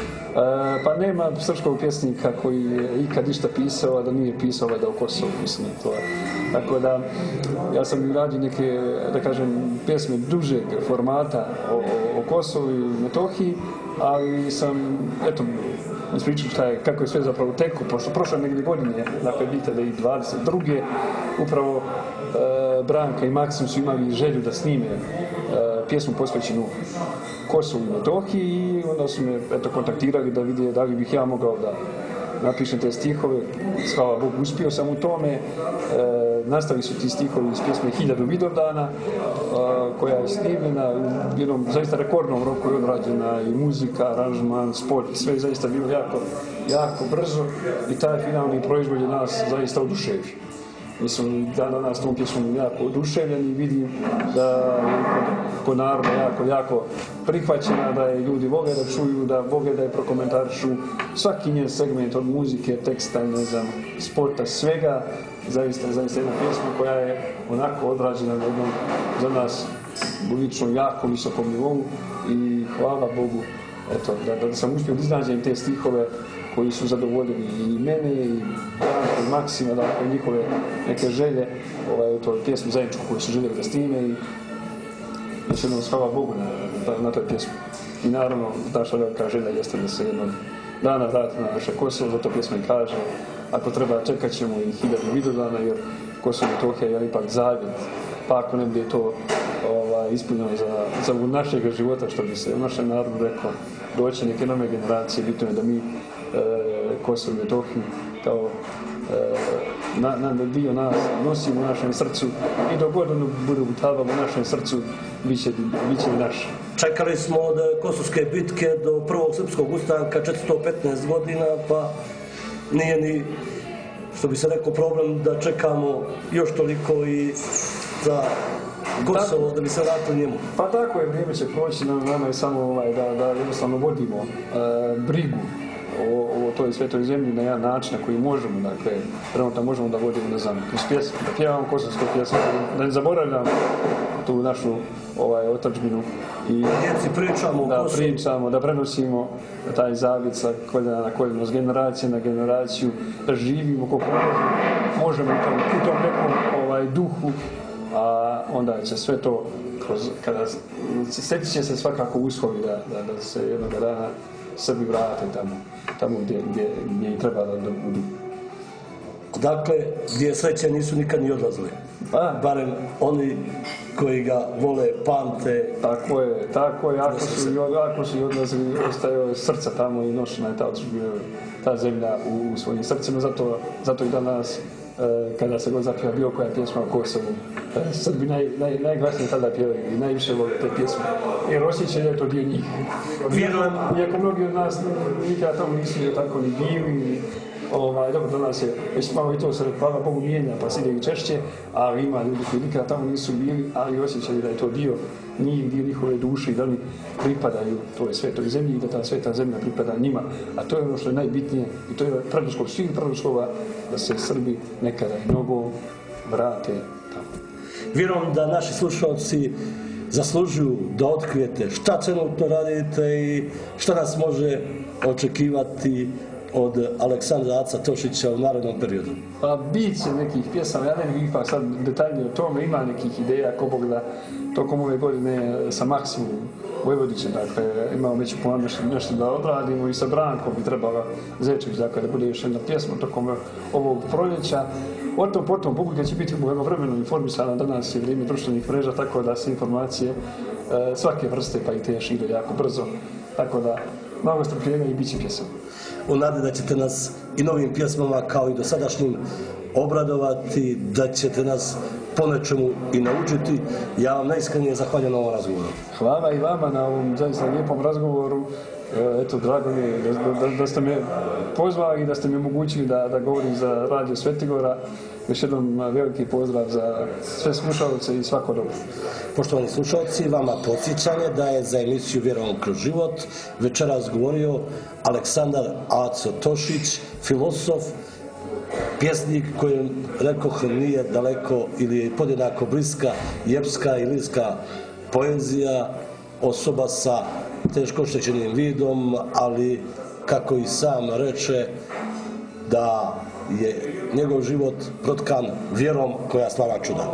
Pa nema srpskog pjesnika koji je ikad išta pisao, a da nije pisao da o Kosovu, mislim, to je. Tako da, ja sam radio neke, da kažem, pjesme dužeg formata o Kosovu i Metohiji, ali sam, eto, ispričao kako je sve zapravo teko, pošto prošle negdje godine, dakle, 2022. upravo Branka i Maksim su imali želju da snime pjesmu posvećenu Kosovu i Metohiji i onda su me kontaktirali da vide da li bih ja mogao da napišem te stihove. Hvala Bogu, uspio sam u tome. Nastali su ti stihovi iz pjesme 1000 Vidovdana, koja je snimljena u jednom zaista rekordnom roku, je odrađena i muzika, aranžman, sport, sve je zaista bilo jako brzo i taj finalni proizvod je nas zaista oduševio. Mislim, danas tom pjesmom jako oduševljen i vidim da je kod naroda jako prihvaćena, da je ljudi vole da čuju, da vole da je prokomentarišu svaki njen segment od muzike, teksta, ne znam, sporta, svega. Zaista jedna pjesma koja je onako odrađena na jednom za nas lično jako visokom nivou i hvala Bogu eto, da sam uspio da iznađem te stihove koji su zadovoljeni i mene i Branka i Maksima, dakle njihove neke želje u toj pjesmi zajedničku koju su željeli da snime i još jednom hvala Bogu na toj pjesmi. I naravno, naša velika želja jeste da se jednog dana vrati na naše Kosovo, zato pjesma i kaže ako treba čekat ćemo i 1000 Vidovdana jer Kosovo i Metohija je ipak zavjet, pa ako ne bude to ispunjeno za našeg života, što bi se u našem narodu rekao, doće neke nove generacije, bitno je da mi Kosovo i Metohiju kao dio nas nosimo u našem srcu i dok god ono bude utavamo u našem srcu, bit će i naš. Čekali smo od Kosovske bitke do prvog srpskog ustanka 415 godina, pa nije ni, što bi se rekao, problem da čekamo još toliko i za Kosovo da bi se vratili njemu. Pa tako je, vrijeme će proći, nama je samo da jednostavno vodimo brigu o toj svetoj zemlji na jedan način na koji možemo, dakle, trenutno možemo da vodimo, ne znam, kroz pjesmu, da pjevamo kosovske pjesme, da ne zaboravljamo tu našu otadžbinu i djeci pričamo o Kosovu. Da pričamo, da prenosimo taj zavjet sa koljena na koljeno, s generacije na generaciju, da živimo koliko možemo u tom nekom duhu, a onda će sve to, steći će se svakako uslovi da se jednog dana Srbi vrate tamo gdje i treba da budu. Dakle, gdje sreće nisu nikad ni odlazili. Barem oni koji ga vole, pamte. Tako je, ako su i odlazili, ostaje srca tamo i nošena je ta zemlja u svojim srcima, zato i danas kada se god zapjeva bilo koja pjesma o Kosovu, Srbi najglasnije tada pjevaju i najviše vole te pjesme, jer osjećaju da je to dio njih. Iako mnogi od nas nikada tamo nisu tako ni bili, Dobro, danas je već malo i to se, hvala Bogu, mijenja, pa se ide i češće, ali ima ljudi koji nikada tamo nisu bili, ali osjećaju da je to dio njih, dio njihove duše i da oni pripadaju toj svetoj zemlji i da ta sveta zemlja pripada njima. A to je ono što je najbitnije i to je preduslov svih preduslova da se Srbi nekada i mnogo vrate tamo. Vjerujem da naši slušalci zaslužuju da otkrijete šta trenutno radite i šta nas može očekivati od Aleksandra Aca Tošića u narednom periodu. Pa bit će nekih pjesama, ja ne bih ipak sad detaljnije o tome, ima nekih ideja ko Bog da tokom ove godine sa Maksimom Vojvodićem, dakle imamo već plan nešto da odradimo i sa Brankom bi trebala Zečević, dakle da bude još jedna pjesma tokom ovog proljeća. O tom potom publika će biti vremeno informisana, danas je vrijeme društvenih mreža, tako da se informacije svake vrste pa i te šire jako brzo, tako da mnogo strpljenja i bit će pjesama. U nadi da ćete nas i novim pjesmama kao i dosadašnjim obradovati, da ćete nas po nečemu i naučiti. Ja vam najiskrenije zahvaljujem na ovom razgovoru. Hvala i vama na ovom zaista lijepom razgovoru. Eto, drago mi je da ste me pozvali i da ste mi omogućili da govorim za Radio Svetigora. Još jednom veliki pozdrav za sve slušalce i svako dobro. Poštovani slušalci, vama podsjećanje da je za emisiju Vjerom kroz život večeras govorio Aleksandar Aco Tošić, filozof, pjesnik kojem, rekoh, nije daleko ili je podjednako bliska jepska i lirska poezija, osoba sa teško oštećenim vidom, ali kako i sam reče da je njegov život protkan vjerom koja stvara čuda.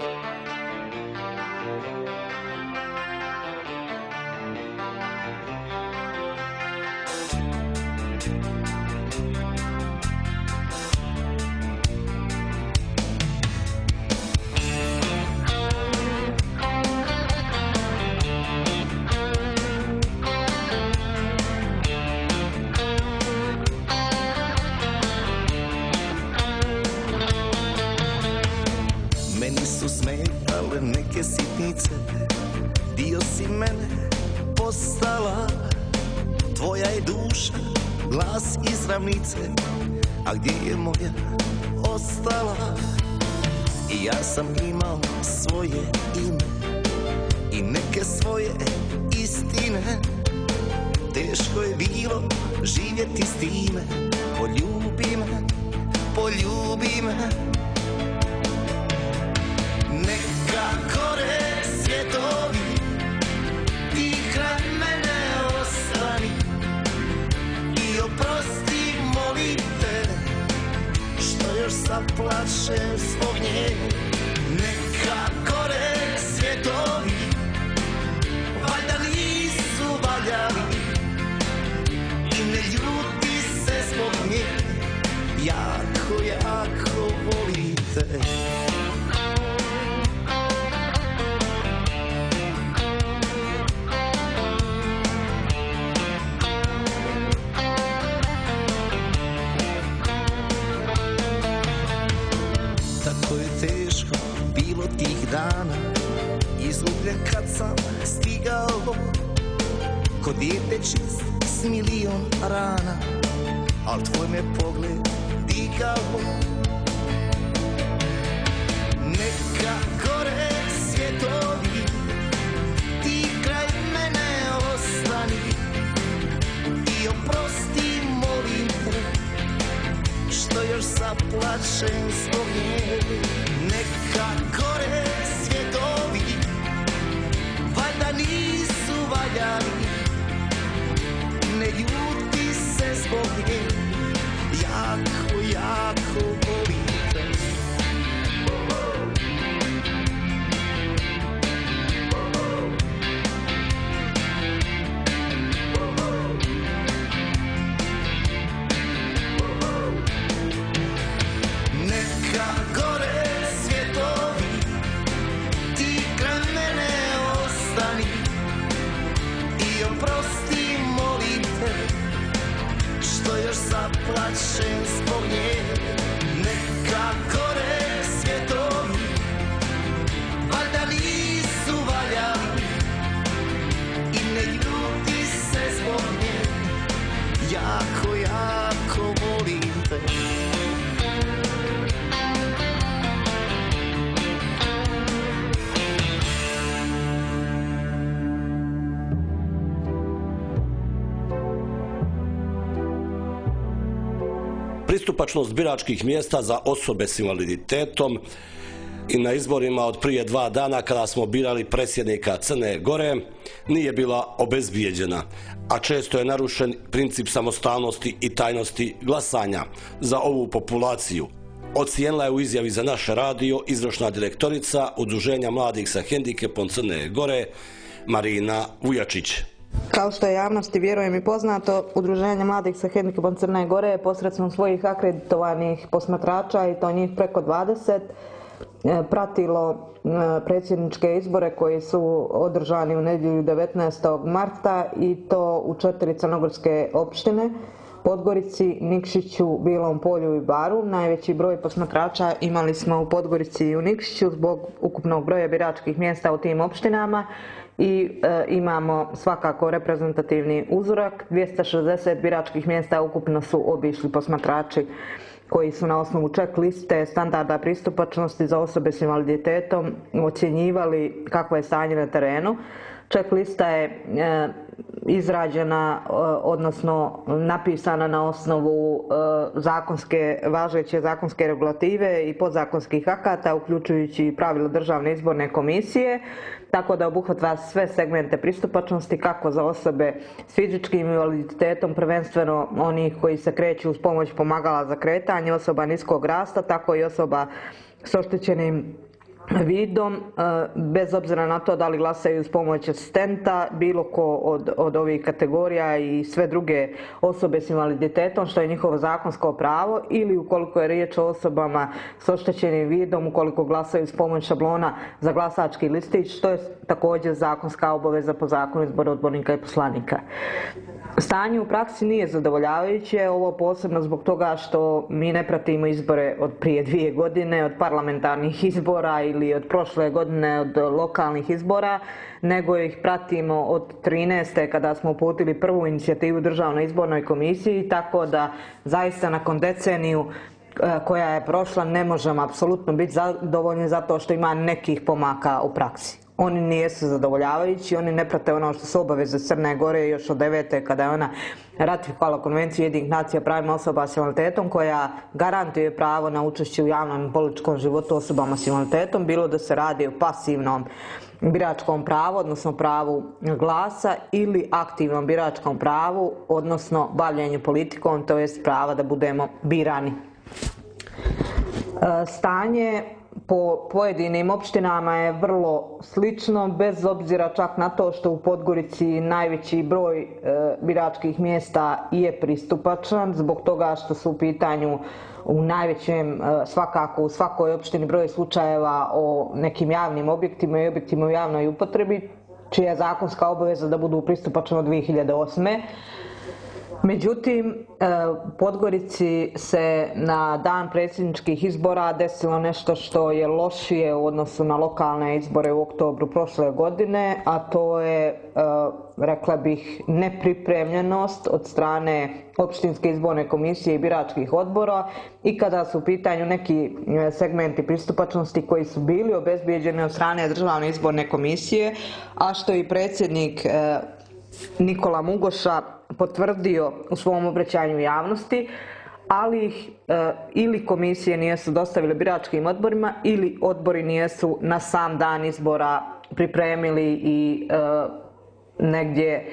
Meni su smetale neke sitnice, dio si mene postala. Tvoja je duša, glas iz ravnice, a gdje je moja ostala? I ja sam imao svoje ime i neke svoje istine. Teško je bilo živjeti s time. Poljubi me, poljubi me. Neka gore svjetovi, ti kraj mene ostani i oprosti, molim te, što još zaplačem zbog nje. Neka gore svjetovi, valjda nisu valjali i ne ljuti se zbog nje. Jako, jako volim te. Tih dana iz uglja kad sam stigao, ko dijete čist s milion rana, al tvoj me pogled digao. Neka gore svjetovi, ti kraj mene ostani i oprosti, molim te, što još zaplačem zbog nje. Neka gore svjetovi, valjda nisu valjali, ne ljuti se zbog nje. Jako, jako volim te. Neka gore svjetovi, ti kraj mene ostani i oprosti, molim te, što još sam pristupačnost biračkih mjesta za osobe s invaliditetom i na izborima od prije 2 dana kada smo birali predsjednika Crne Gore nije bila obezbijeđena, a često je narušen princip samostalnosti i tajnosti glasanja za ovu populaciju. Ocijenila je u izjavi za naš radio izvršna direktorica Udruženja mladih sa hendikepom Crne Gore Marina Vujačić. Kao što je javnosti, vjerujem i poznato, Udruženje mladih sa hendikepom Crne Gore je posredstvom svojih akreditovanih posmatrača, i to njih preko 20, pratilo predsjedničke izbore koji su održani u nedjelju 19. marta i to u 4 crnogorske opštine: Podgorici, Nikšiću, Bilom Polju i Baru. Najveći broj posmatrača imali smo u Podgorici i u Nikšiću zbog ukupnog broja biračkih mjesta u tim opštinama i imamo svakako reprezentativni uzorak. 260 biračkih mjesta ukupno su obišli posmatrači koji su na osnovu check liste standarda pristupačnosti za osobe s invaliditetom ocjenjivali kakvo je stanje na terenu. Check lista je izrađena, odnosno napisana na osnovu važeće zakonske regulative i podzakonskih akata, uključujući pravila Državne izborne komisije, tako da obuhvata sve segmente pristupačnosti kako za osobe s fizičkim invaliditetom, prvenstveno onih koji se kreću uz pomoć pomagala za kretanje, osoba niskog rasta, tako i osoba s oštećenim vidom, bez obzira na to da li glasaju uz pomoć asistenta, bilo ko od ovih kategorija i sve druge osobe s invaliditetom, što je njihovo zakonsko pravo, ili ukoliko je riječ o osobama s oštećenim vidom, ukoliko glasaju uz pomoć šablona za glasački listić, što je također zakonska obaveza po zakonu izbora odbornika i poslanika. Stanje u praksi nije zadovoljavajuće, ovo posebno zbog toga što mi ne pratimo izbore od prije 2 godine, od parlamentarnih izbora ili od prošle godine od lokalnih izbora, nego ih pratimo od 13. kada smo uputili prvu inicijativu Državnoj izbornoj komisiji, tako da zaista nakon deceniju koja je prošla ne možemo apsolutno biti zadovoljni zato što ima nekih pomaka u praksi. Oni nisu zadovoljavajući, oni ne prate ono što su obaveze Crne Gore još od 9. kada je ona ratifikovala Konvenciju Ujedinjenih nacija o pravima osoba s invaliditetom, koja garantuje pravo na učešće u javnom i političkom životu osobama s invaliditetom, bilo da se radi o pasivnom biračkom pravu, odnosno pravu glasa, ili aktivnom biračkom pravu, odnosno bavljenju politikom, to jest prava da budemo birani. Stanje po pojedinim opštinama je vrlo slično, bez obzira čak na to što u Podgorici najveći broj biračkih mjesta je pristupačan, zbog toga što su u pitanju u najvećem, svakako u svakoj opštini, broj slučajeva o nekim javnim objektima i objektima u javnoj upotrebi, čija je zakonska obaveza da budu pristupačni od 2008. Međutim, u Podgorici se na dan predsjedničkih izbora desilo nešto što je lošije u odnosu na lokalne izbore u oktobru prošle godine, a to je, rekla bih, nepripremljenost od strane opštinske izborne komisije i biračkih odbora, i kada su u pitanju neki segmenti pristupačnosti koji su bili obezbijeđeni od strane Državne izborne komisije, a što i predsjednik Nikola Mugoša potvrdio u svom obraćanju javnosti, ali ih ili komisije nisu dostavile biračkim odborima ili odbori nisu na sam dan izbora pripremili i negdje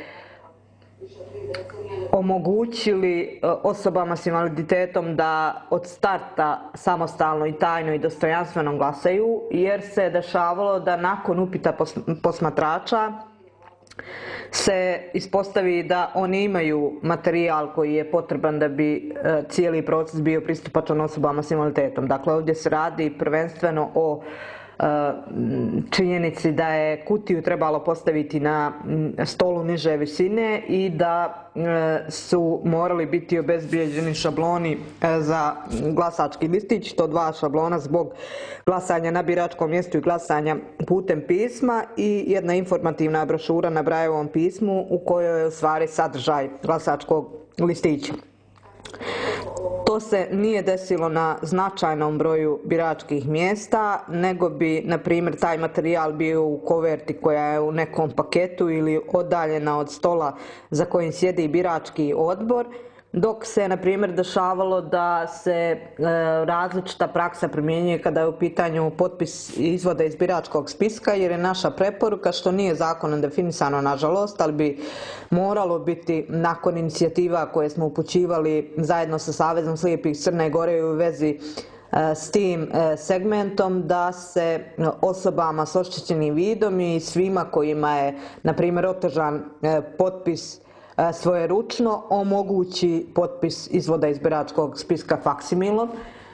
omogućili osobama s invaliditetom da od starta samostalno i tajno i dostojanstveno glasaju, jer se dešavalo da nakon upita posmatrača se ispostavi da oni imaju materijal koji je potreban da bi cijeli proces bio pristupačan osobama s invaliditetom. Dakle, ovdje se radi prvenstveno o činjenici da je kutiju trebalo postaviti na stolu niže visine i da su morali biti obezbijeđeni šabloni za glasački listić, to 2 šablona zbog glasanja na biračkom mjestu i glasanja putem pisma, i jedna informativna brošura na Brajevom pismu u kojoj je u stvari sadržaj glasačkog listića. To se nije desilo na značajnom broju biračkih mjesta, nego bi, na primjer, taj materijal bio u koverti koja je u nekom paketu ili odaljena od stola za kojim sjedi birački odbor, dok se, na primjer, dešavalo da se različita praksa primjenjuje kada je u pitanju potpis izvoda iz biračkog spiska, jer je naša preporuka, što nije zakonom definisano nažalost, ali bi moralo biti nakon inicijativa koje smo upućivali zajedno sa Savezom slijepih Crne Gore u vezi s tim segmentom, da se osobama s oštećenim vidom i svima kojima je, na primjer, otežan potpis svojeručno omogući potpis izvoda iz biračkog spiska faksimilom.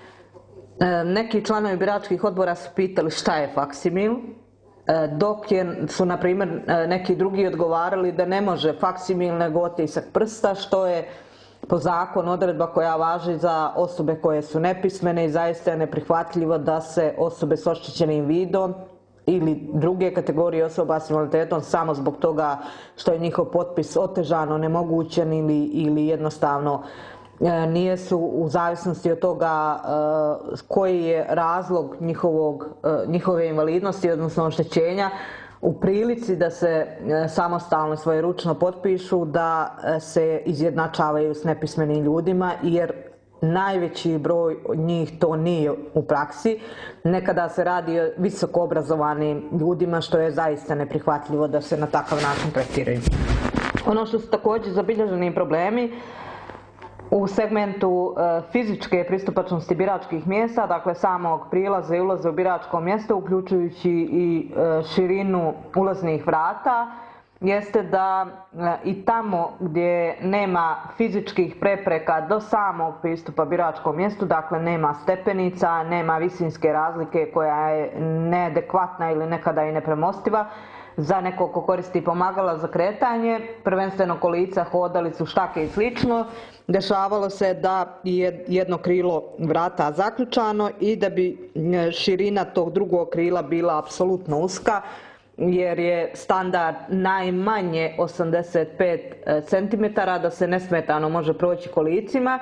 Neki članovi biračkih odbora su pitali šta je faksimil, dok su, na primjer, neki drugi odgovarali da ne može faksimil nego otisak prsta, što je po zakonu odredba koja važi za osobe koje su nepismene i zaista je neprihvatljivo da se osobe s oštećenim vidom ili druge kategorije osoba s invaliditetom samo zbog toga što je njihov potpis otežano, onemogućen ili jednostavno nisu u zavisnosti od toga koji je razlog njihove invalidnosti, odnosno oštećenja, u prilici da se samostalno svojeručno potpišu, da se izjednačavaju s nepismenim ljudima, jer najveći broj njih to nije u praksi. Nekada se radi o visoko obrazovanim ljudima, što je zaista neprihvatljivo da se na takav način tretiraju. Ono što su također zabilježeni problemi u segmentu fizičke pristupačnosti biračkih mjesta, dakle samog prilaza i ulaza u biračko mjesto, uključujući i širinu ulaznih vrata, jeste da i tamo gdje nema fizičkih prepreka do samog pristupa biračkom mjestu, dakle nema stepenica, nema visinske razlike koja je neadekvatna ili nekada i nepremostiva za nekog ko koristi pomagala za kretanje, prvenstveno kolica, hodalicu, štake i slično, dešavalo se da je jedno krilo vrata zaključano i da bi širina tog drugog krila bila apsolutno uska, jer je standard najmanje 85 cm da se nesmetano može proći kolicima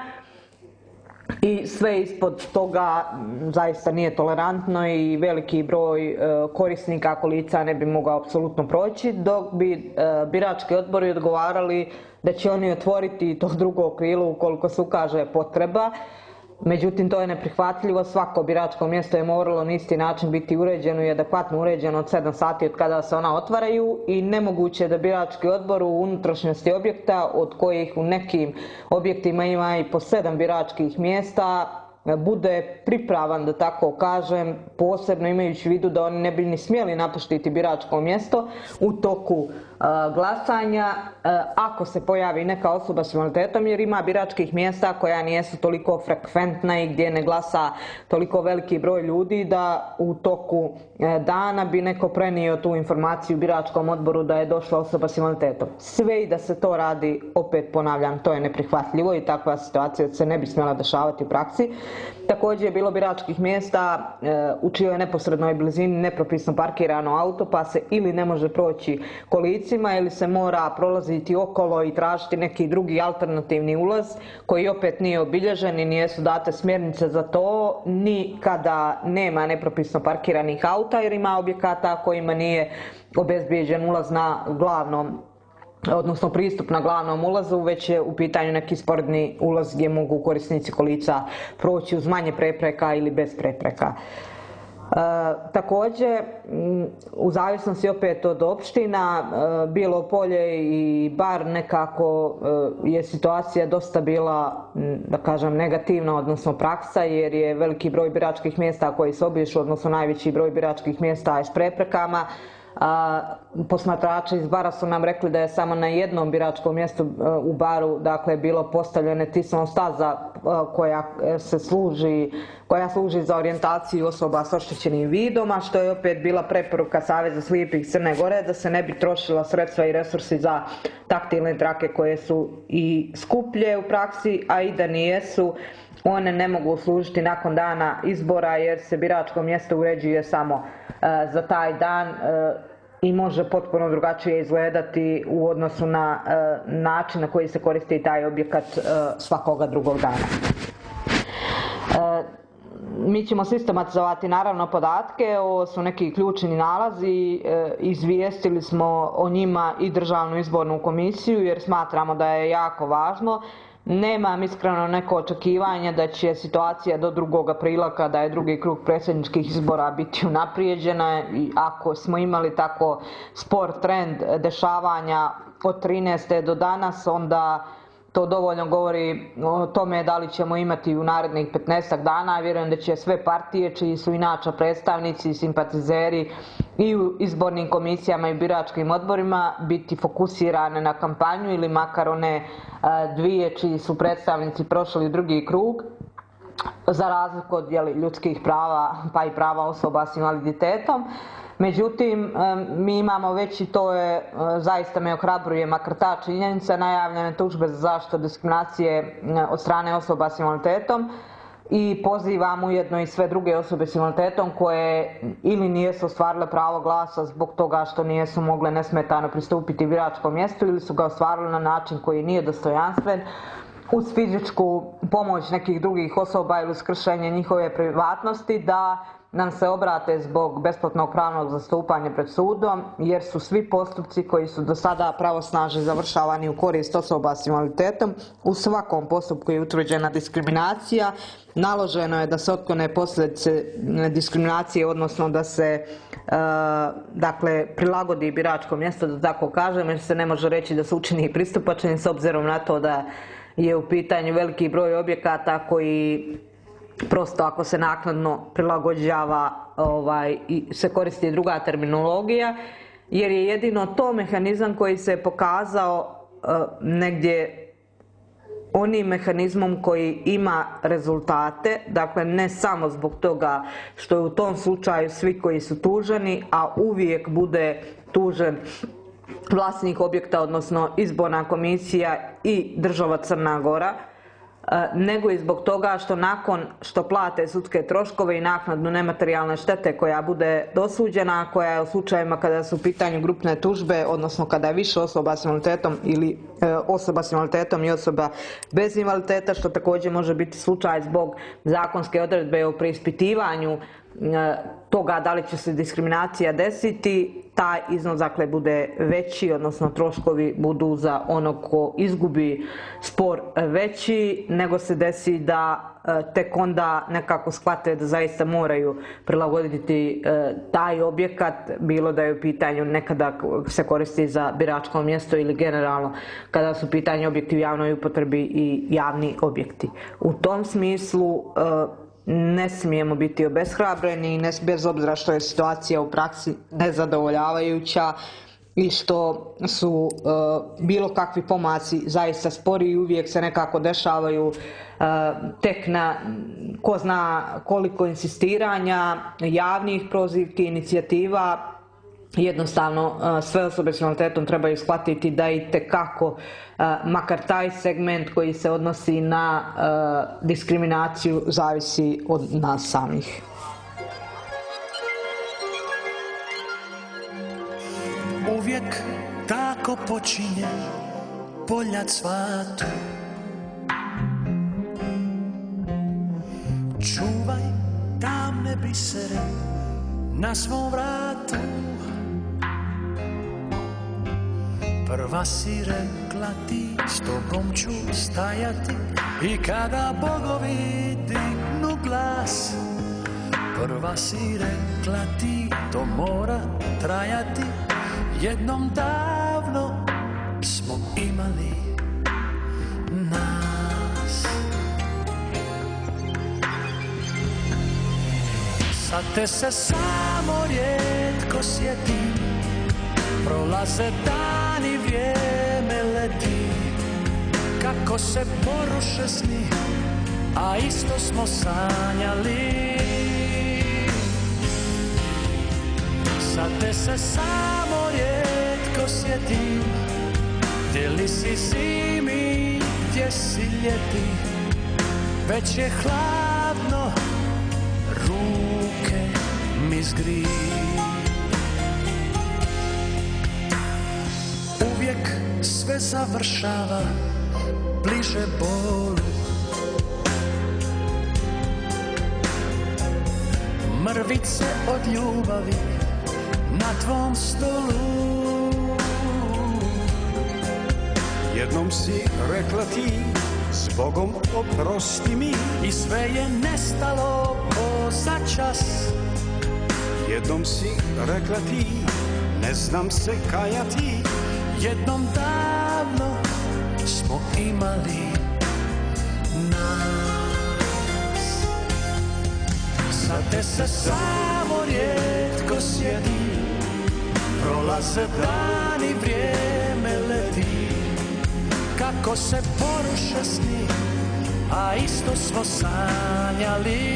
i sve ispod toga zaista nije tolerantno i veliki broj korisnika kolica ne bi mogao apsolutno proći, dok bi birački odbori odgovarali da će oni otvoriti to drugo krilo ukoliko se ukaže potreba. Međutim, to je neprihvatljivo. Svako biračko mjesto je moralo na isti način biti uređeno i adekvatno uređeno od 7 sati od kada se ona otvaraju i nemoguće je da birački odbor u unutrašnjosti objekta, od kojih u nekim objektima ima i po 7 biračkih mjesta, bude pripravan, da tako kažem, posebno imajući u vidu da oni ne bi ni smjeli napuštiti biračko mjesto u toku glasanja ako se pojavi neka osoba s invaliditetom, jer ima biračkih mjesta koja nijesu toliko frekventna i gdje ne glasa toliko veliki broj ljudi da u toku dana bi neko prenio tu informaciju biračkom odboru da je došla osoba s invaliditetom. Sve i da se to radi, opet ponavljam, to je neprihvatljivo i takva situacija se ne bi smjela dešavati u praksi. Također je bilo biračkih mjesta u čijoj neposrednoj blizini nepropisno parkirano auto, pa se ili ne može proći kolicima ili se mora prolaziti okolo i tražiti neki drugi alternativni ulaz koji opet nije obilježen i nijesu date smjernice za to, ni kada nema nepropisno parkiranih auta, jer ima objekata kojima nije obezbijeđen ulaz na glavnom, odnosno pristup na glavnom ulazu, već je u pitanju neki sporedni ulaz gdje mogu korisnici kolica proći uz manje prepreka ili bez prepreka. Također, u zavisnosti opet od opština, Bijelo Polje i Bar, nekako je situacija dosta bila, da kažem, negativna, odnosno praksa, jer je veliki broj biračkih mjesta koji se obišu, odnosno najveći broj biračkih mjesta je s preprekama. Posmatrači iz Bara su nam rekli da je samo na jednom biračkom mjestu u Baru, dakle, bilo postavljena Tisno staza koja služi za orijentaciju osoba s oštećenim vidom, a što je opet bila preporuka Saveza slijepih Crne Gore da se ne bi trošila sredstva i resursi za taktilne trake koje su i skuplje u praksi, a i da nijesu, one ne mogu služiti nakon dana izbora jer se biračko mjesto uređuje samo za taj dan i može potpuno drugačije izgledati u odnosu na način na koji se koristi taj objekat svakoga drugog dana. Mi ćemo sistematizovati naravno podatke, ovo su neki ključni nalazi, izvijestili smo o njima i Državnu izbornu komisiju jer smatramo da je jako važno Nemam iskreno neko očekivanje da će situacija do 2. aprila, kada je drugi krug predsjedničkih izbora, biti unaprijeđena, i ako smo imali tako spor trend dešavanja od 13. do danas, onda to dovoljno govori o tome da li ćemo imati u narednih 15 dana. Vjerujem da će sve partije, čiji su inače predstavnici i simpatizeri i u izbornim komisijama i biračkim odborima, biti fokusirane na kampanju, ili makar one dvije čiji su predstavnici prošli u drugi krug, za razliku od ljudskih prava pa i prava osoba s invaliditetom. Međutim, mi imamo već, i to je, zaista me ohrabruje, makar ta činjenica, najavljene tužbe za zaštitu diskriminacije od strane osoba s invaliditetom, i pozivam ujedno i sve druge osobe s invaliditetom koje ili nijesu ostvarile pravo glasa zbog toga što nijesu mogle nesmetano pristupiti biračkom mjestu, ili su ga ostvarili na način koji nije dostojanstven, uz fizičku pomoć nekih drugih osoba ili uz kršenje njihove privatnosti, da nam se obrate zbog besplatnog pravnog zastupanja pred sudom, jer su svi postupci koji su do sada pravosnažno završavani u korist osoba s invaliditetom. U svakom postupku je utvrđena diskriminacija, naloženo je da se otklone posljedice diskriminacije, odnosno da se prilagodi biračko mjesto, da tako kažem, jer se ne može reći da su učini pristupačni, s obzirom na to da je u pitanju veliki broj objekata koji prosto, ako se naknadno prilagođava i se koristi druga terminologija, jer je jedino to mehanizam koji se je pokazao negdje onim mehanizmom koji ima rezultate, dakle ne samo zbog toga što je u tom slučaju svi koji su tuženi, a uvijek bude tužen vlasnik objekta, odnosno izborna komisija i država Crna Gora, nego i zbog toga što nakon što plate sudske troškove i naknadnu nematerijalne štete koja bude dosuđena, koja je u slučajevima kada su u pitanju grupne tužbe, odnosno kada je više osoba s invaliditetom ili osoba s invaliditetom i osoba bez invaliditeta, što također može biti slučaj zbog zakonske odredbe o preispitivanju toga da li će se diskriminacija desiti, taj iznos bude veći, odnosno troškovi budu za onog ko izgubi spor veći, nego se desi da tek onda nekako shvate da zaista moraju prilagoditi taj objekat, bilo da je u pitanju nekada se koristi za biračko mjesto ili generalno kada su u pitanju objekti u javnoj upotrebi i javni objekti. U tom smislu ne smijemo biti obeshrabreni i bez obzira što je situacija u praksi nezadovoljavajuća i što su bilo kakvi pomaci zaista spori i uvijek se nekako dešavaju tek na ko zna koliko insistiranja, javnih prozivki, inicijativa. Jednostavno sve osobe s invaliditetom trebaju shvatiti da itekako makar taj segment koji se odnosi na diskriminaciju zavisi od nas samih. Uvijek tako počinje polja cvatu. Čuvaj tamne bisere na svom vratu. Prva si rekla ti, s tobom ću stajati i kada bogovi dignu glas. Prva si rekla ti, to mora trajati, jednom davno smo imali nas. Sad te se samo rijetko sjetim, prolaze dani, vrijeme leti, kako se poruše sni, a isto smo sanjali. Sad te se samo rijetko sjetim, gdje li si zimi, gdje si ljeti, već je hladno, ruke mi zgriju. Uvijek sve završava bliže bolu. Mrvice od ljubavi na tvom stolu. Jednom si rekla ti, Zbogom oprosti mi. I sve je nestalo ko za čas. Jednom si rekla ti, ne znam se kajati. Jednom davno smo imali nas. Sad te se samo rijetko sjedi. Prolaze dani, vrijeme leti. Kako se poruše sni, a isto smo sanjali.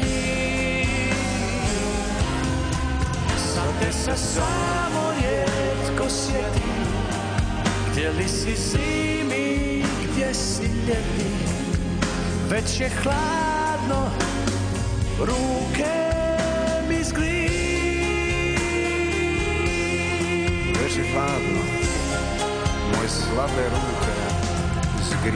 Sad te se samo rijetko sjedi. Gdje li si zimi, gdje si ljeti? Već je hladno, ruke mi zgri. Već je hladno, moje slabe ruke zgri.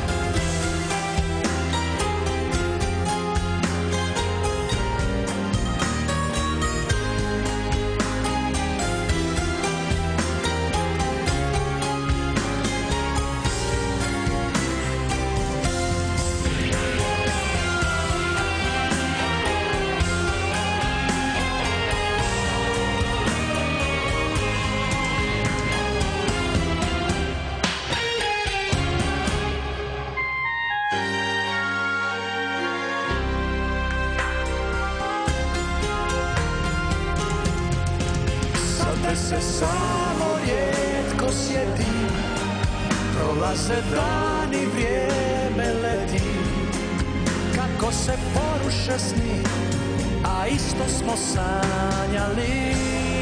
Se samo rijetko sjeti. Prolaze dani, vrijeme leti. Kako se poruše sni, a isto smo sanjali.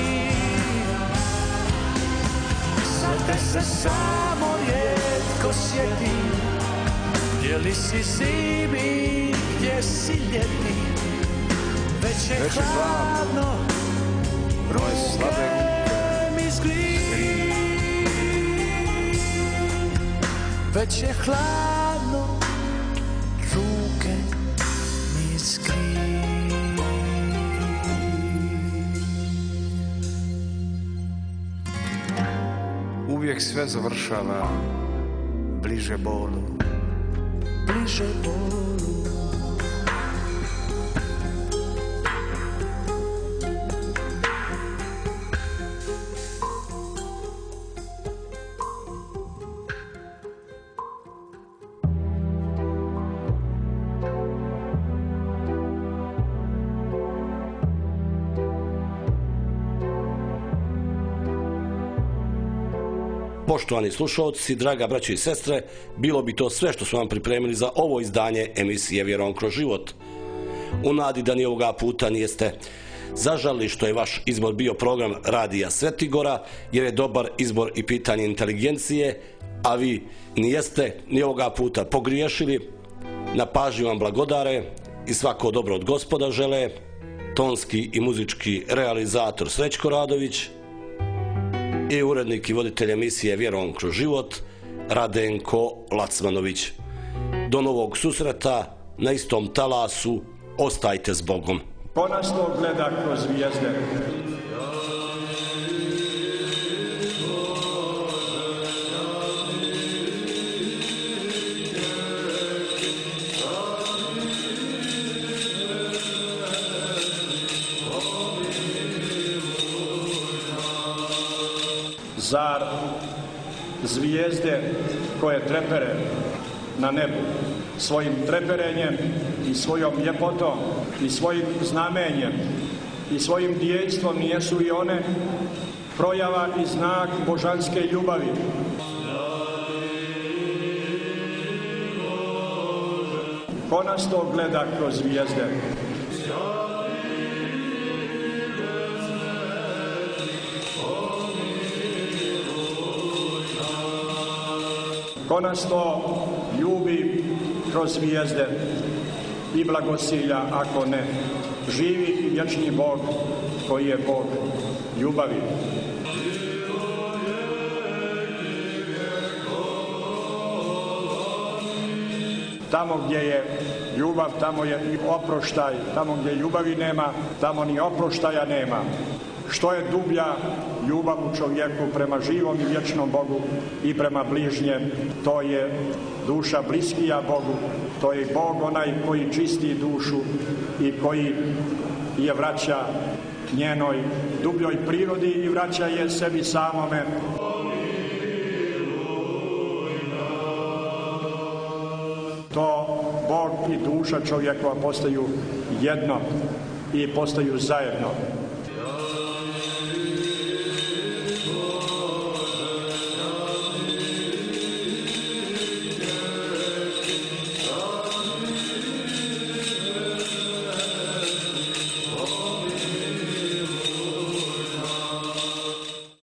Sad te se samo rijetko sjeti. Gdje li si zimi, gdje si ljeti? Već je hladno, ruke mi zgri. Već je hladno, ruke mi zgri. Uvijek sve završava bliže bolu. Bliže bolu. Poštovani slušalci, draga braćo i sestre, bilo bi to sve što smo vam pripremili za ovo izdanje emisije Vjerom kroz život. U nadi da ni ovoga puta nijeste zažalili što je vaš izbor bio program Radija Svetigora, jer je dobar izbor i pitanje inteligencije, a vi nijeste ni ovoga puta pogriješili. Na pažnji vam blagodare i svako dobro od Gospoda žele tonski i muzički realizator Srećko Radović i urednik i voditelj emisije Vjerom kroz život Radenko Lacmanović. Do novog susreta na istom talasu, ostajte s Bogom. Ko nas to gleda kroz zvijezde? Zar zvijezde koje trepere na nebu svojim treperenjem i svojom ljepotom i svojim znamenjem i svojim djeljstvom nijesu i one projava i znak božanske ljubavi? Ko nas to gleda kroz zvijezde? Ko nas to ljubi kroz zvijezde i blagosilja, ako ne, živi i vječni Bog koji je Bog ljubavi. Tamo gdje je ljubav, tamo je i oproštaj. Tamo gdje ljubavi nema, tamo ni oproštaja nema. Što je dublja ljubav u čovjeku prema živom i vječnom Bogu i prema bližnjem, to je duša bliskija Bogu, to je Bog onaj koji čisti dušu i koji je vraća njenoj dubljoj prirodi i vraća je sebi samome. To Bog i duša čovjekova postaju jedno i postaju zajedno.